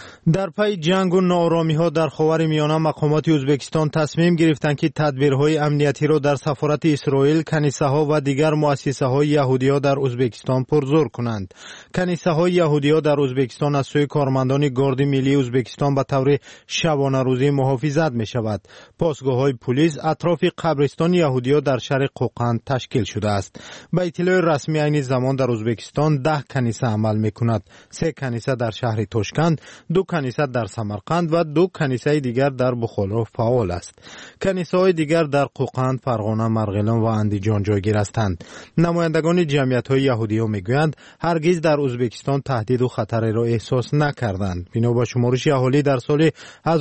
در پی جنگ و ناآرامی‌ها در خاورمیانه مقامات ازبکستان تصمیم گرفتند که تدبیرهای امنیتی را در سفارت اسرائیل، کنیسه‌ها و دیگر مؤسسه‌های یهودی‌ها در ازبکستان پرزور کنند. کنیسه‌های یهودی‌ها در ازبکستان از سوی کارمندان گارد ملی ازبکستان به طور شبانه روزی محافظت می‌شود. پاسگاه‌های پلیس اطراف قبرستان یهودی‌ها در شهر قوقند تشکیل شده است. به اطلاع رسمی عین زمان در ازبکستان 10 کنیسه عمل می‌کند. 3 کنیسه در شهر تاشکند، 2 کنیسه در سمرقند و 2 کنیسه دیگر در بخارا فعال است. کنیسه‌های دیگر در قوقند، فرغانه، مرغلان و اندیجان جایگیر هستند. نمایندگان جمعیت‌های یهودی‌ها میگویند هرگز در ازبکستان تهدید و خطری را احساس نکردند. بنا به شمارش اهالی در سال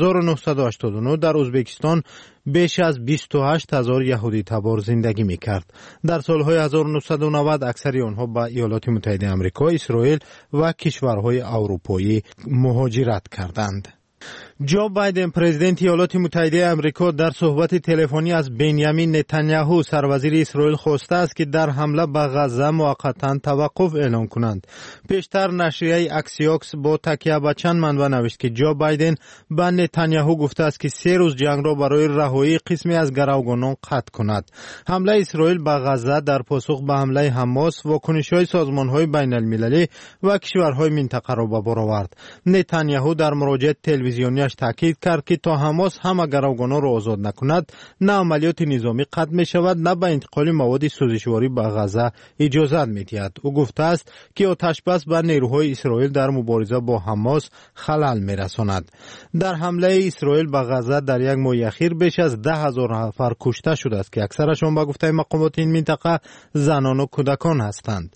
1989 در ازبکستان بیش از 28,000 یهودی تبار زندگی می‌کرد. در سالهای 1990 اکثر آنها به ایالات متحده آمریکا، اسرائیل و کشورهای اروپایی مهاجرت کردند. جو بایدن پرزیدنت ایالات متحده آمریکا در صحبت تلفنی از بنیامین نتانیاهو سروزیر اسرائیل خواسته است که در حمله به غزه موقتا توقف اعلان کنند. پیشتر نشریه اکسیوکس با تکیه به چند منبع نوشت که جو بایدن به نتانیاهو گفته است که 3 روز جنگ را برای رهایی قسمی از گروگانان قطع کند. حمله اسرائیل به غزه در پاسخ به حمله حماس واکنش‌های سازمان‌های بین‌المللی و کشورهای منطقه را به بار آورد. نتانیاهو در مراجعه تلویزیونی تاکید کرد که تا حماس همه گروگانان را آزاد نکند نه عملیات نظامی قطع می شود نه به انتقال مواد سوزشواری به غزه اجازت می دهد. او گفته است که آتش بس به نیروهای اسرائیل در مبارزه با حماس خلل می رساند. در حمله اسرائیل به غزه در یک ماه اخیر بیش از 10,000 نفر کشته شده است که اکثرشان به گفته مقامات این منطقه زنان و کودکان هستند.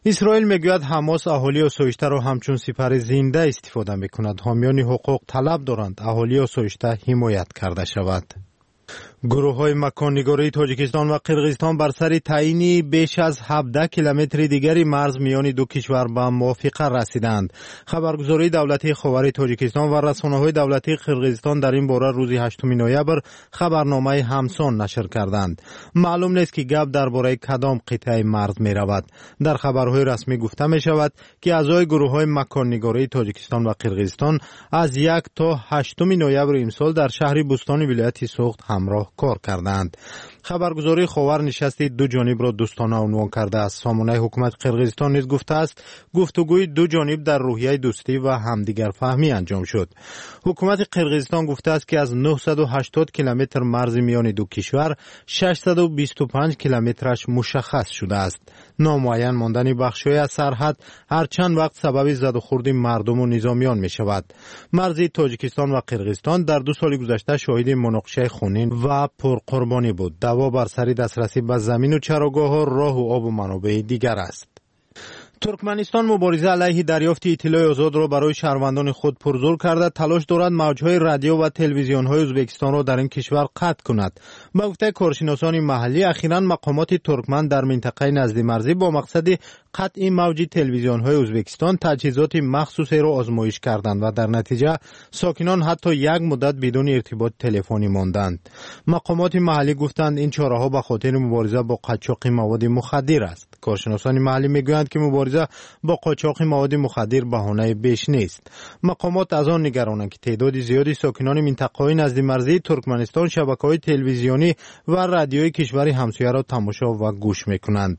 اسرائیل میگوید حماس اهالی آسایشته را همچون سپر زنده استفاده میکند. حامیان حقوق طلب دارند اهالی آسایشته حمایت کرده شود. گروه‌های مکان‌نگاری تاجیکستان و قرقیزستان بر سر تعیین بیش از 17 کیلومتر دیگری مرز میان دو کشور به موافقه رسیدند. خبرگزاری دولتی خاور تاجیکستان و رسانه‌های دولتی قرقیزستان در این باره روز 8 نوامبر خبرنامه همسان نشر کردند. معلوم نیست که گپ درباره کدام قطعه مرز می‌رود. در خبرهای رسمی گفته می‌شود که اعضای گروه‌های مکان‌نگاری تاجیکستان و قرقیزستان از 1 تا 8 نوامبر امسال در شهر بوستان ولایت سوخت همراه کار کردند. خبرگزاری خاور نشستی دو جانب را دوستانه عنوان کرده است. سامانه حکومت قرقیزستان نیز گفته است گفتگوی دو جانب در روحیه دوستی و همدیگر فهمی انجام شد. حکومت قرقیزستان گفته است که از 980 کیلومتر مرز میان دو کشور 625 کیلومترش مشخص شده است. نامعین ماندن بخش‌های از سرحد هر چند وقت سبب زدوخوردی مردم و نظامیان می شود. مرز تاجیکستان و قرقیزستان در 2 سال گذشته شاهد مناقشه خونین و پرقربانی بود. دعوا بر سر دسترسی به زمین و چراگاه‌ها، راه و آب و منابع دیگر است. ترکمنستان مبارزه علیه دریافت اطلاع آزاد را برای شهروندان خود پرزور کرده تلاش دارد موجهای رادیو و تلویزیون‌های ازبکستان را در این کشور قطع کند. به گفته کارشناسان محلی اخیراً مقامات ترکمن در منطقه نزدیک‌مرزی با مقصد قطع موج تلویزیون‌های ازبکستان تجهیزات مخصوصی را آزمایش کردند و در نتیجه ساکنان حتی یک مدت بدون ارتباط تلفنی ماندند. مقامات محلی گفتند این چاره‌ها به خاطر مبارزه با قاچاق مواد مخدر است. کارشناسان محلی میگویند که مبارزه با قاچاق مواد مخدر بهانه بیش نیست. مقامات از آن نگرانند که تعداد زیادی ساکنان منطقه‌های نزدیک‌مرزی ترکمنستان شبکه‌های تلویزیونی و رادیویی کشور همسایه را تماشا و گوش می‌کنند.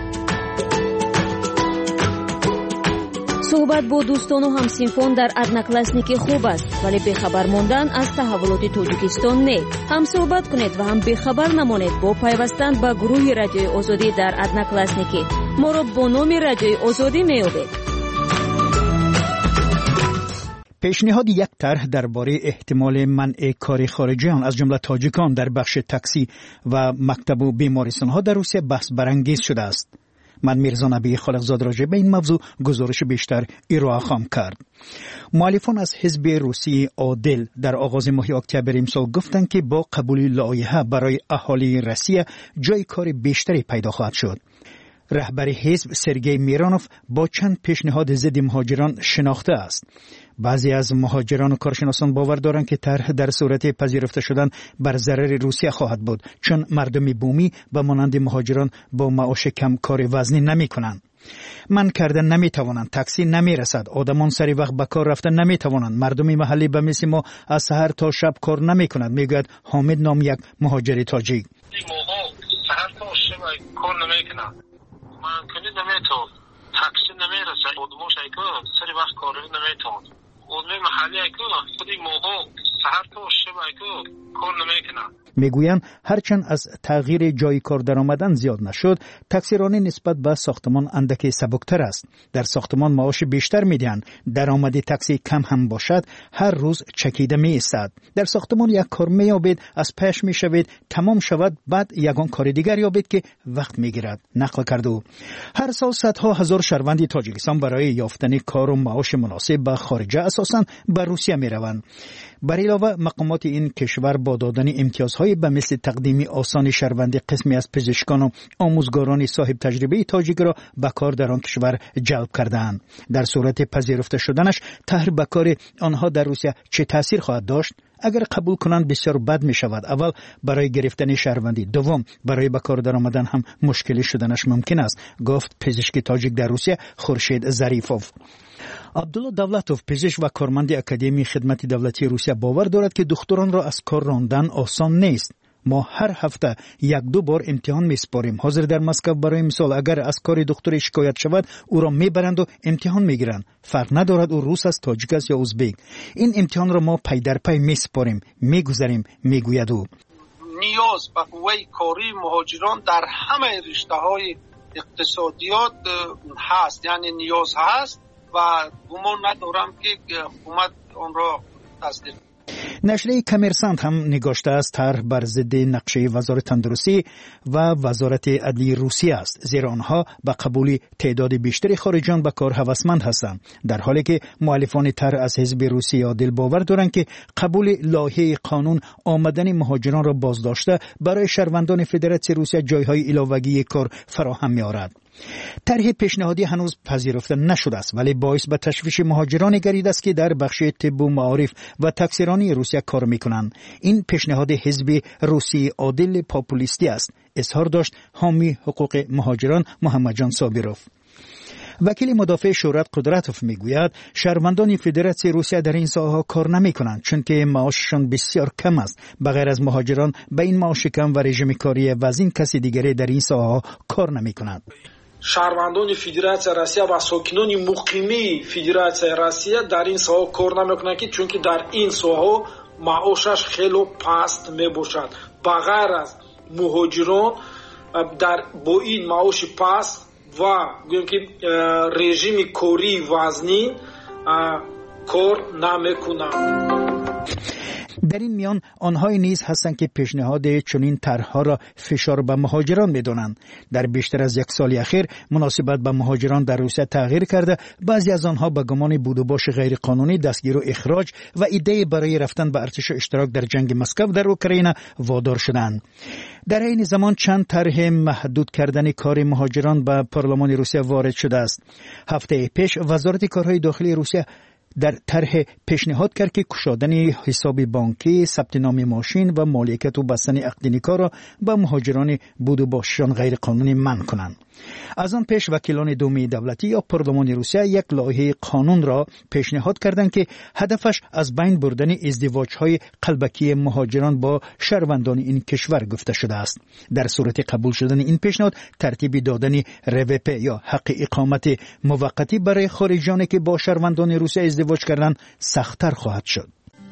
صحبت با دوستان و همسینفان در ادناکلاسنیکی خوب است، ولی بخبر ماندن از تحولات تاجیکستان نه. هم صحبت کنید و هم بخبر نمانید با پیوستن به گروه رادیوی آزادی در ادناکلاسنیکی. ما را با نام رادیوی آزادی می‌یابید. پیشنهاد یک طرح درباره احتمال منع کار خارجیان از جمله تاجیکان در بخش تاکسی و مکتب و بیمارستان‌ها در روسیه بحث برانگیز شده است. من میرزا نبی خالقزاد راجع به این موضوع گزارش بیشتر ارائه خواهم کرد. مؤلفان از حزب روسی عادل در آغاز ماه اکتبر امسال گفتند که با قبول لایحه برای اهالی روسیه جای کار بیشتری پیدا خواهد شد. رهبر حزب سرگئی میرانوف با چند پیشنهاد ضد مهاجران شناخته است. بعضی از مهاجران و کارشناسان باور دارند که طرح در صورت پذیرفته شدن بر ضرر روسیه خواهد بود، چون مردم بومی به مانند مهاجران با معاش کم کار وزنی نمی کنند. من کردن نمی توانند، تاکسی نمی رسد، آدمان سری وقت به کار رفتن نمی توانند، مردم محلی به مثل ما از سحر تا شب کار نمی کنند، میگوید حامد نام یک مهاجر تاجیک. تاکسی نمیرسه، آدموش ایکو سری وقت کاری نمیتوند. آدمی محلی ایکو خودی موقع سحر تا شب ایکو کار نمیکنه. میگویند هرچند از تغییر جای کار درآمدن زیاد نشد، تاکسیرانی نسبت به ساختمان اندکی سبکتر است. در ساختمان معاش بیشتر میدهند، درآمد تاکسی کم هم باشد هر روز چکیده می ایستد. در ساختمان یک کار مییابید، از پیش میشوید، تمام شود، بعد یگان کار دیگر یابید که وقت میگیرد. نقل کرده او. هر سال صدها هزار شهروند تاجیکستان برای یافتن کار و معاش مناسب به خارجه اساساً به روسیه میروند. بر علاوه مقامات این کشور با دادن امتیازهای به مثل تقدیم آسان شهروندی قسمی از پزشکان و آموزگاران صاحب تجربه تاجیک را به کار در آن کشور جلب کردند. در صورت پذیرفته شدنش طرح به کار آنها در روسیه چه تاثیر خواهد داشت؟ اگر قبول کنند بسیار بد می شود. اول برای گرفتن شهروندی، دوم برای به کار درآمدن هم مشکلی شدنش ممکن است، گفت پزشک تاجیک در روسیه خورشید ظریفوف. عبدالله دولتوف پزشک و کارمند اکادمی خدمت دولتی روسیه باور دارد که دختران را از کار راندن آسان نیست. ما هر هفته 1-2 بار امتحان میسپاریم. حاضر در مسکو برای مثال اگر از کار دختر شکایت شود او را میبرند و امتحان میگیرند. فرق ندارد او روس است، تاجیک است یا ازبک. این امتحان را ما پی در پی میسپاریم، میگذاریم، میگوید او. نیاز به قوه کاری مهاجران در همه رشته‌های اقتصادیات هست، یعنی نیاز هست و گمان ندارم که حکومت آن را تصدیق. نشریه کمرسانت هم نگاشته است طرح بر ضد نقشه وزارت تندرستی و وزارت عدلیه روسیه است، زیرا آنها به قبول تعداد بیشتری خارجیان به کار هوسمند هستند، در حالی که مؤلفان طرح از حزب روسیه عادل باور دارند که قبول لایحه قانون آمدن مهاجران را بازداشته برای شهروندان فدراسیون روسیه جایهای علاوگی کار فراهم می‌آورد. طرح پیشنهادی هنوز پذیرفته نشده است، ولی باعث به تشویش مهاجران گردیده است که در بخش طب و معارف و تکثیرانی روسیه کار میکنند. این پیشنهاد حزب روسی عادل پاپولیستی است، اظهار داشت حامی حقوق مهاجران محمد جان صابروف. وکیل مدافع شهرت قدرتوف میگوید شهروندان فدراسیون روسیه در این ساحه کار نمیکنند چون که معاششان بسیار کم است. بغیر از مهاجران به این معاش کم و رژیم کاری وزین کسی دیگری در این ساحه کار نمیکنند. شهروندان فدراسیون روسیه و ساکنان مقیمی فدراسیون روسیه در این ساحه کار نمیکنند چون که در این ساحه معاشش خیلی پست میباشد. بغیر از مهاجران با این معاش پست و گویم که رژیم کاری وزنی کار نمیکنند. در این میان آنهای نیز هستند که پیشنهاد چنین طرح‌ها را فشار به مهاجران می‌دانند. در بیشتر از یک سال اخیر مناسبت به مهاجران در روسیه تغییر کرده، بعضی از آنها به گمان بود و باش غیرقانونی دستگیر و اخراج و ایده برای رفتن به ارتش اشتراک در جنگ مسکو در اوکراین وادار شدند. در این زمان چند طرح محدود کردن کار مهاجران به پارلمان روسیه وارد شده است. هفته پیش وزارت کارهای داخلی روسیه در طرح پیشنهاد کرد که گشادن حساب بانکی، ثبت نام ماشین و مالکیت و بستن عقد نکاح را به مهاجران بود و باششان غیر قانونی منع کنند. از آن پیش وکیلان دومی دولتی یا پارلمان روسیه یک لایحه قانون را پیشنهاد کردند که هدفش از بین بردن ازدواج‌های قلبکی مهاجران با شهروندان این کشور گفته شده است. در صورت قبول شدن این پیشنهاد ترتیب دادن روپ یا حق اقامت موقتی برای خارجیانی که با شهروندان روسیه ازدواج کردند سخت‌تر خواهد شد.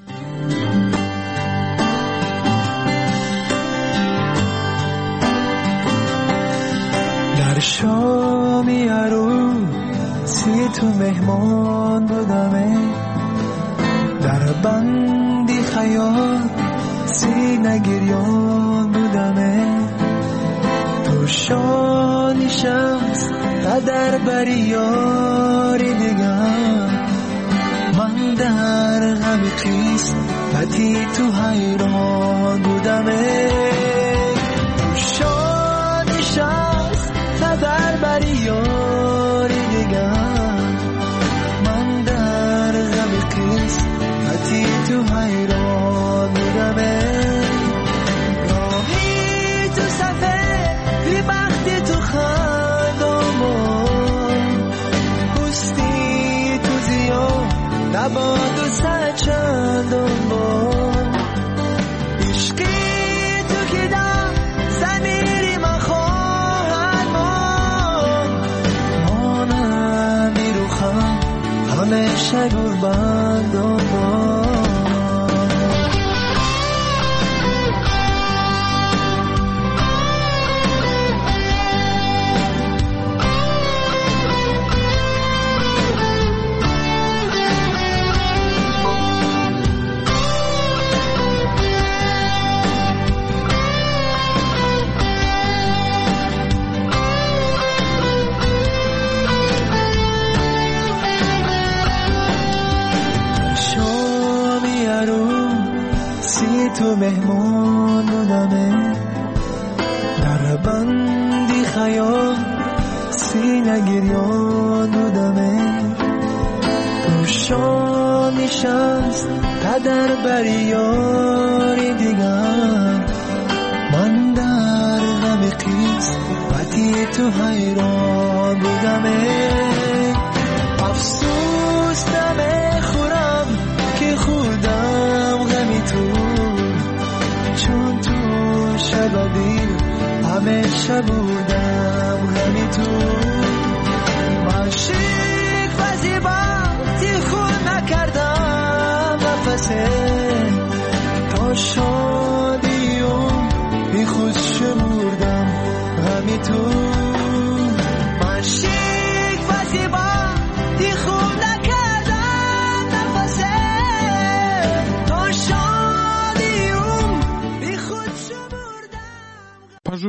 در شامی عروسی تو مهمان بودمه، در بندی خیال سینه گریان بودمه، تو شانی شمس و در بریاری دیگر، من در غم خیس پتی تو حیران بودمه، تو شانی شمس در بریاری دیگر، من در غم قیس حتی تو حیران بودمه، راهی تو صفه بی بختی تو خندامون، پوستی تو زیاد نباد و سچندان بان، عشقی تو که دم زمیری من همیشه قربان دارم. تو مهمان بودمه، در بندی خیال سینه گریان بودمه، تو شامی شمس تا در بریاری دیگر، من در غم قیس وقتی تو حیران بودمه، افسوس نمیخورم که خودم غمی تو، چون تو شب دیر همیشه بودم غمی تو، من شیک و زیبا تی خود نکردم نفسه، تا شادی و بی خود شمردم غمی تو، من شیک و زیبا تی خود نکردم نفسه، تا شادی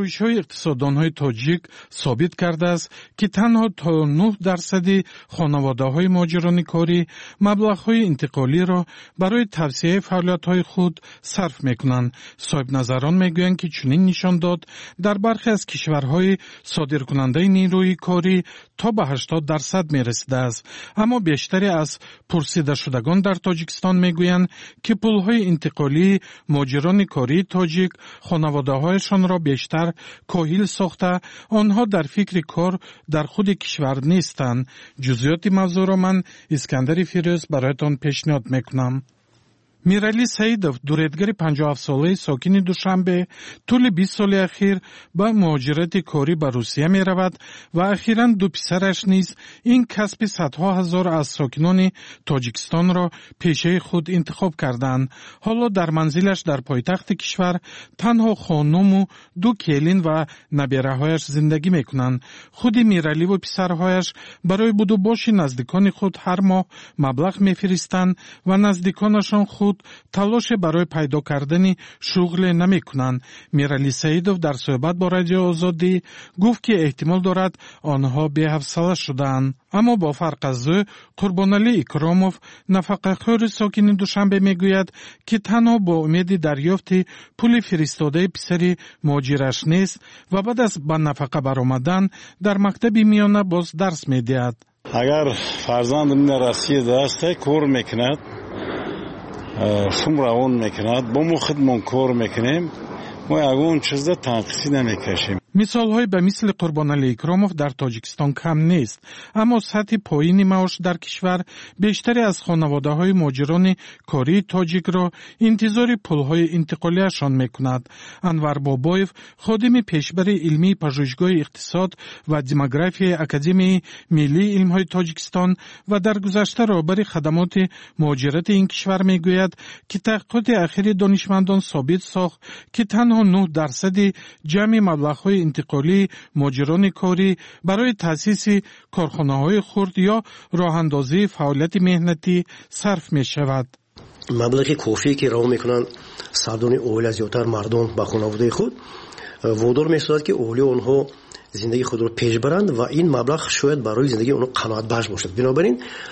ҷӯйшҳои иқтисоддонҳои тоҷик собит кардааст, ки танҳо то 9% хонаводаҳои муҳоҷирони корӣ маблағҳои интиқолиро барои тавсеяи фаъолиятҳои худ сарф мекунанд. соҳибназарон мегӯянд, ки чунин нишон дод дар бархе аз кишварҳои содиркунандаи нерӯи корӣ то ба 80% мерасидааст. аммо бештаре аз пурсидашудагон дар тоҷикистон мегӯянд, ки пулҳои интиқолии муҳоҷирони кории тоҷик хонаводаҳояшонро бештар коҳил сохта, онҳо дар фикри кор дар худи кишвар нестанд. ҷузъиёти мавзӯъро ман Искандари Фирӯз бароятон пешниҳод мекунам. миралӣ саидов, дуретгари 57-солаи сокини Душанбе, тӯли 20 соли ахир ба муҳоҷирати корӣ ба Русия меравад ва ахиран ду писараш низ ин касби садҳо ҳазор аз сокинони Тоҷикистонро пешаи худ интихоб карданд. ҳоло дар манзилаш дар пойтахти кишвар танҳо хонуму ду келин ва набераҳояш зиндагӣ мекунанд. худи мираливу писарҳояш барои будубоши наздикони худ ҳар моҳ маблағ мефиристанд ва наздиконашон худ талоше барои пайдо кардани шуғле намекунанд. миралӣ саидов дар суҳбат бо радиои Озодӣ гуфт, ки эҳтимол дорад онҳо беҳавсала шудаанд. аммо бо фарқ аз ӯ Қурбоналӣ Икромов, нафақахӯри сокини Душанбе, мегӯяд, ки танҳо бо умеди дарёфти пули фиристодаи писари муҳоҷираш нест ва баъд аз ба нафақа баромадан дар мактаби миёна боз дарс медиҳад. агар фарзанд ин Россия дасте кор мекунад, шум равон мекунад, бо мо хидмон кор мекунем, мо ягон чизда танқисӣ намекашем. мисолҳои ба мисли Қурбоналӣ Икромов дар Тоҷикистон кам нест, аммо сатҳи поини маош дар кишвар бештаре аз хонаводаҳои муҳоҷирони кории тоҷикро интизори пулҳои интиқолияшон мекунад. Анвар Бобоев, ходими пешбари илмии пажӯҳишгоҳи иқтисод ва демографияи Академияи миллии илмҳои Тоҷикистон ва дар гузашта роҳбари хадамоти муҳоҷирати ин кишвар мегӯяд, ки таҳқиқоти ахири донишмандон собит сохт, ки танҳо 9% ҷамъи маблағҳои интиқолии муҳоҷирони корӣ барои таъсиси корхонаҳои хурд ё роҳандозии фаъолияти меҳнатӣ сарф мешавад. маблағи кофие ки раво мекунанд сардони оила зиёдтар мардон ба хонаводаи худ водор месозад, ки оилаи онҳо зиндагии худро пеш баранд ва ин маблағ шояд барои зиндагии онҳо қаноатбахш бошад. бинобар ин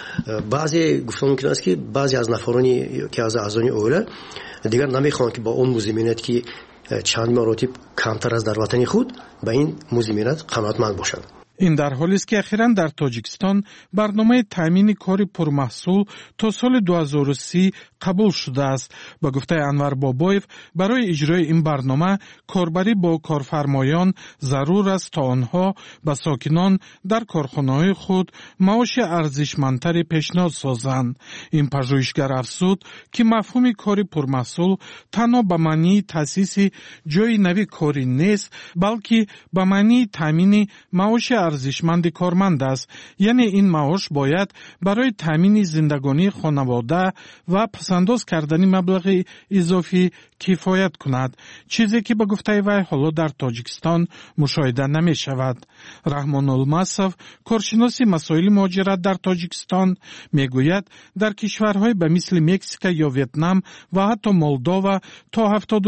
баъзе гуфтан мумкин аст, ки баъзе аз нафарони ки аз аъзони оила дигар намехоҳанд, ки ба он музиминат, ки чанд маротиб камтар аз дар ватани худ, ба ин музиминат қаноатманд бошад. ин дар ҳолест, ки ахиран дар Тоҷикистон барномаи таъмини кори пурмаҳсул то соли 2030 қабул шудааст. ба гуфтаи Анвар Бобоев, барои иҷрои ин барнома корбарӣ бо корфармоён зарур аст, то онҳо ба сокинон дар корхонаҳои худ маоши арзишмандтаре пешниҳод созанд. ин пажӯҳишгар афзуд, ки мафҳуми кори пурмаҳсул танҳо ба маънии таъсиси ҷойи нави корӣ нест, балки ба маънии таъмини маоши арзишманди корманд аст. яъне ин маош бояд барои таъмини зиндагонии хонавода ва пасандоз кардани маблағи изофӣ кифоят кунад, чизе ки ба гуфтаи вай ҳоло дар Тоҷикистон мушоҳида намешавад. Раҳмон Олмасов, коршиноси масоили муҳоҷират дар Тоҷикистон, мегӯяд, дар кишварҳои ба мисли Мексика ё Ветнам ва ҳатто Молдова то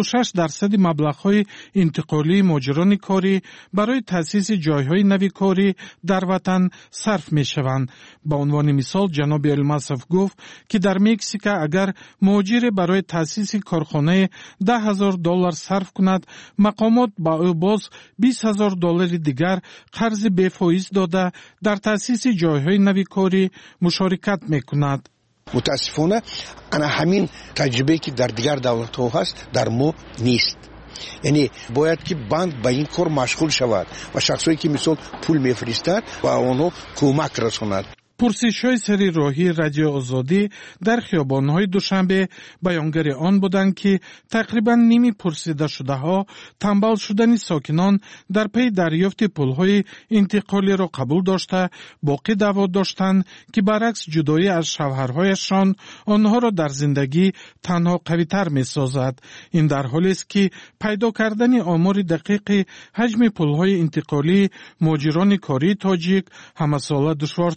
76% маблағҳои интиқолии муҳоҷирони корӣ барои таъсиси ҷойҳои нави корӣ дар ватан сарф мешаванд. ба унвони мисол ҷаноби Олмасов гуфт, ки дар Мексика агар муҳоҷире барои таъсиси корхонае $10,000 сарф кунад, мақомот ба ӯ боз $20,000 дигар қарзи бефоиз дода дар таъсиси ҷойҳои нави корӣ мушорикат мекунад. мутаассифона ана ҳамин таҷрибае ки дар дигар давлатҳо ҳаст дар мо нест. яъне бояд ки банк ба ин кор машғул шавад ва шахсое ки мисол пул мефиристад ба онҳо кӯмак расонад. пурсишҳои сари роҳии радиои Озодӣ дар хиёбонҳои Душанбе баёнгари он буданд, ки тақрибан ними пурсидашудаҳо тамбал шудани сокинон дар пайи дарёфти пулҳои интиқолиро қабул дошта, боқӣ даъво доштанд, ки баръакс ҷудоӣ аз шавҳарҳояшон онҳоро дар зиндагӣ танҳо қавитар месозад. ин дар ҳолест, ки пайдо кардани омори дақиқи ҳаҷми пулҳои интиқолии муҳоҷирони кории тоҷик ҳамасола душвортар мегардад.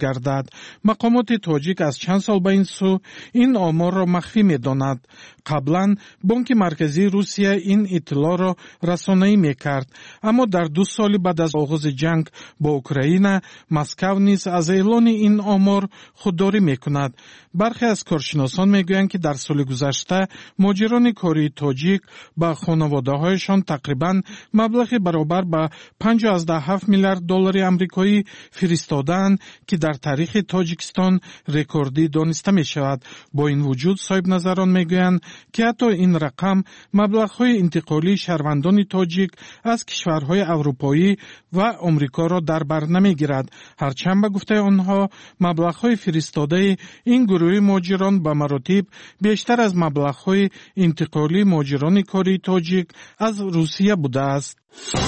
گردد. مقامات تاجیک از چند سال به این سو این آمار را مخفی می داند. قبلا بانک مرکزی روسیه این اطلاع را رسانه‌ای میکرد، اما در 2 سال بعد از آغاز جنگ با اوکراین مسکو نیز از اعلان این آمار خودداری میکند. برخی از کارشناسان میگویند که در سال گذشته مهاجران کاری تاجیک به خانواده‌هایشان تقریبا مبلغ برابر به 5.7 میلیارد دلار آمریکایی فرستادند که در تاریخ تاجیکستان رکوردی دانسته می شود. با این وجود صاحب نظران میگویند که حتی این رقم مبلغ‌های انتقالی شهروندان تاجیک از کشورهای اروپایی و آمریکا را در بر نمیگیرد، هرچند به گفته آنها مبلغ‌های فرستاده این گروه مهاجران به مراتب بیشتر از مبلغ‌های انتقالی مهاجران کاری تاجیک از روسیه بوده است.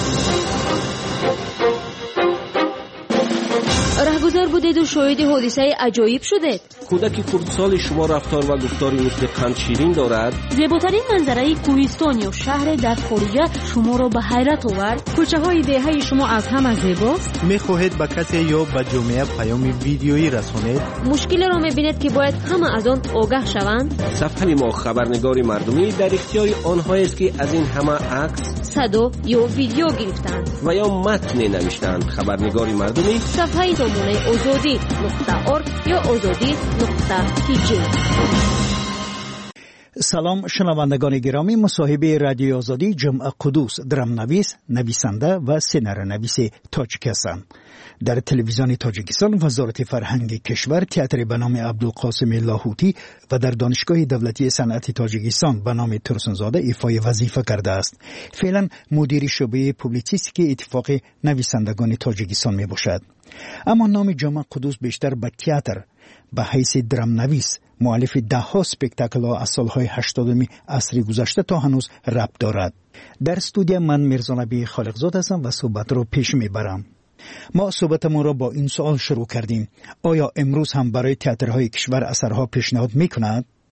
رهگذر بودید و شاهد حادثه عجایب شدید. کودک خردسال شما رفتار و گفتاری مثل قند شیرین دارد. زیباترین منظره کوهستان یا شهر در خارجه شما را به حیرت آورد. کوچه های دهه شما از همه زیباست. میخواهید به کسی یا به جامعه پیام ویدیویی رسانید؟ مشکل را میبینید که باید همه از آن آگاه شوند. صفحه ما خبرنگار مردمی در اختیار آنهایی است که از این همه عکس، صدا یا ویدیو گرفتند و یا متن نوشتند. خبرنگار مردمی صفحه نمونه azadi.org یا azadi.tj. سلام شنوندگان گرامی، مصاحبه رادیو آزادی جمعه قدوس درامنویس، نویسنده و سینارونویس تاجیک هستند. در تلویزیون تاجیکستان وزارت فرهنگ کشور تئاتر به نام عبدالقاسم لاهوتی و در دانشگاه دولتی صنعت تاجیکستان به نام ترسنزاده ایفای وظیفه کرده است. فعلا مدیر شعبه پوبلیسیستی اتفاق نویسندگان تاجیکستان می باشد. اما نام جمعه قدوس بیشتر به تئاتر به حیث درامنویس مؤلف 10 اسپکتاکل از سالهای 80 عصر گذشته تا هنوز ربط دارد. در استودیو من میرزانبی خالقزاد هستم و صحبت رو پیش میبرم. ما صحبتمون را با این سوال شروع کردیم: آیا امروز هم برای تئاترهای کشور اثرها پیشنهاد میکند؟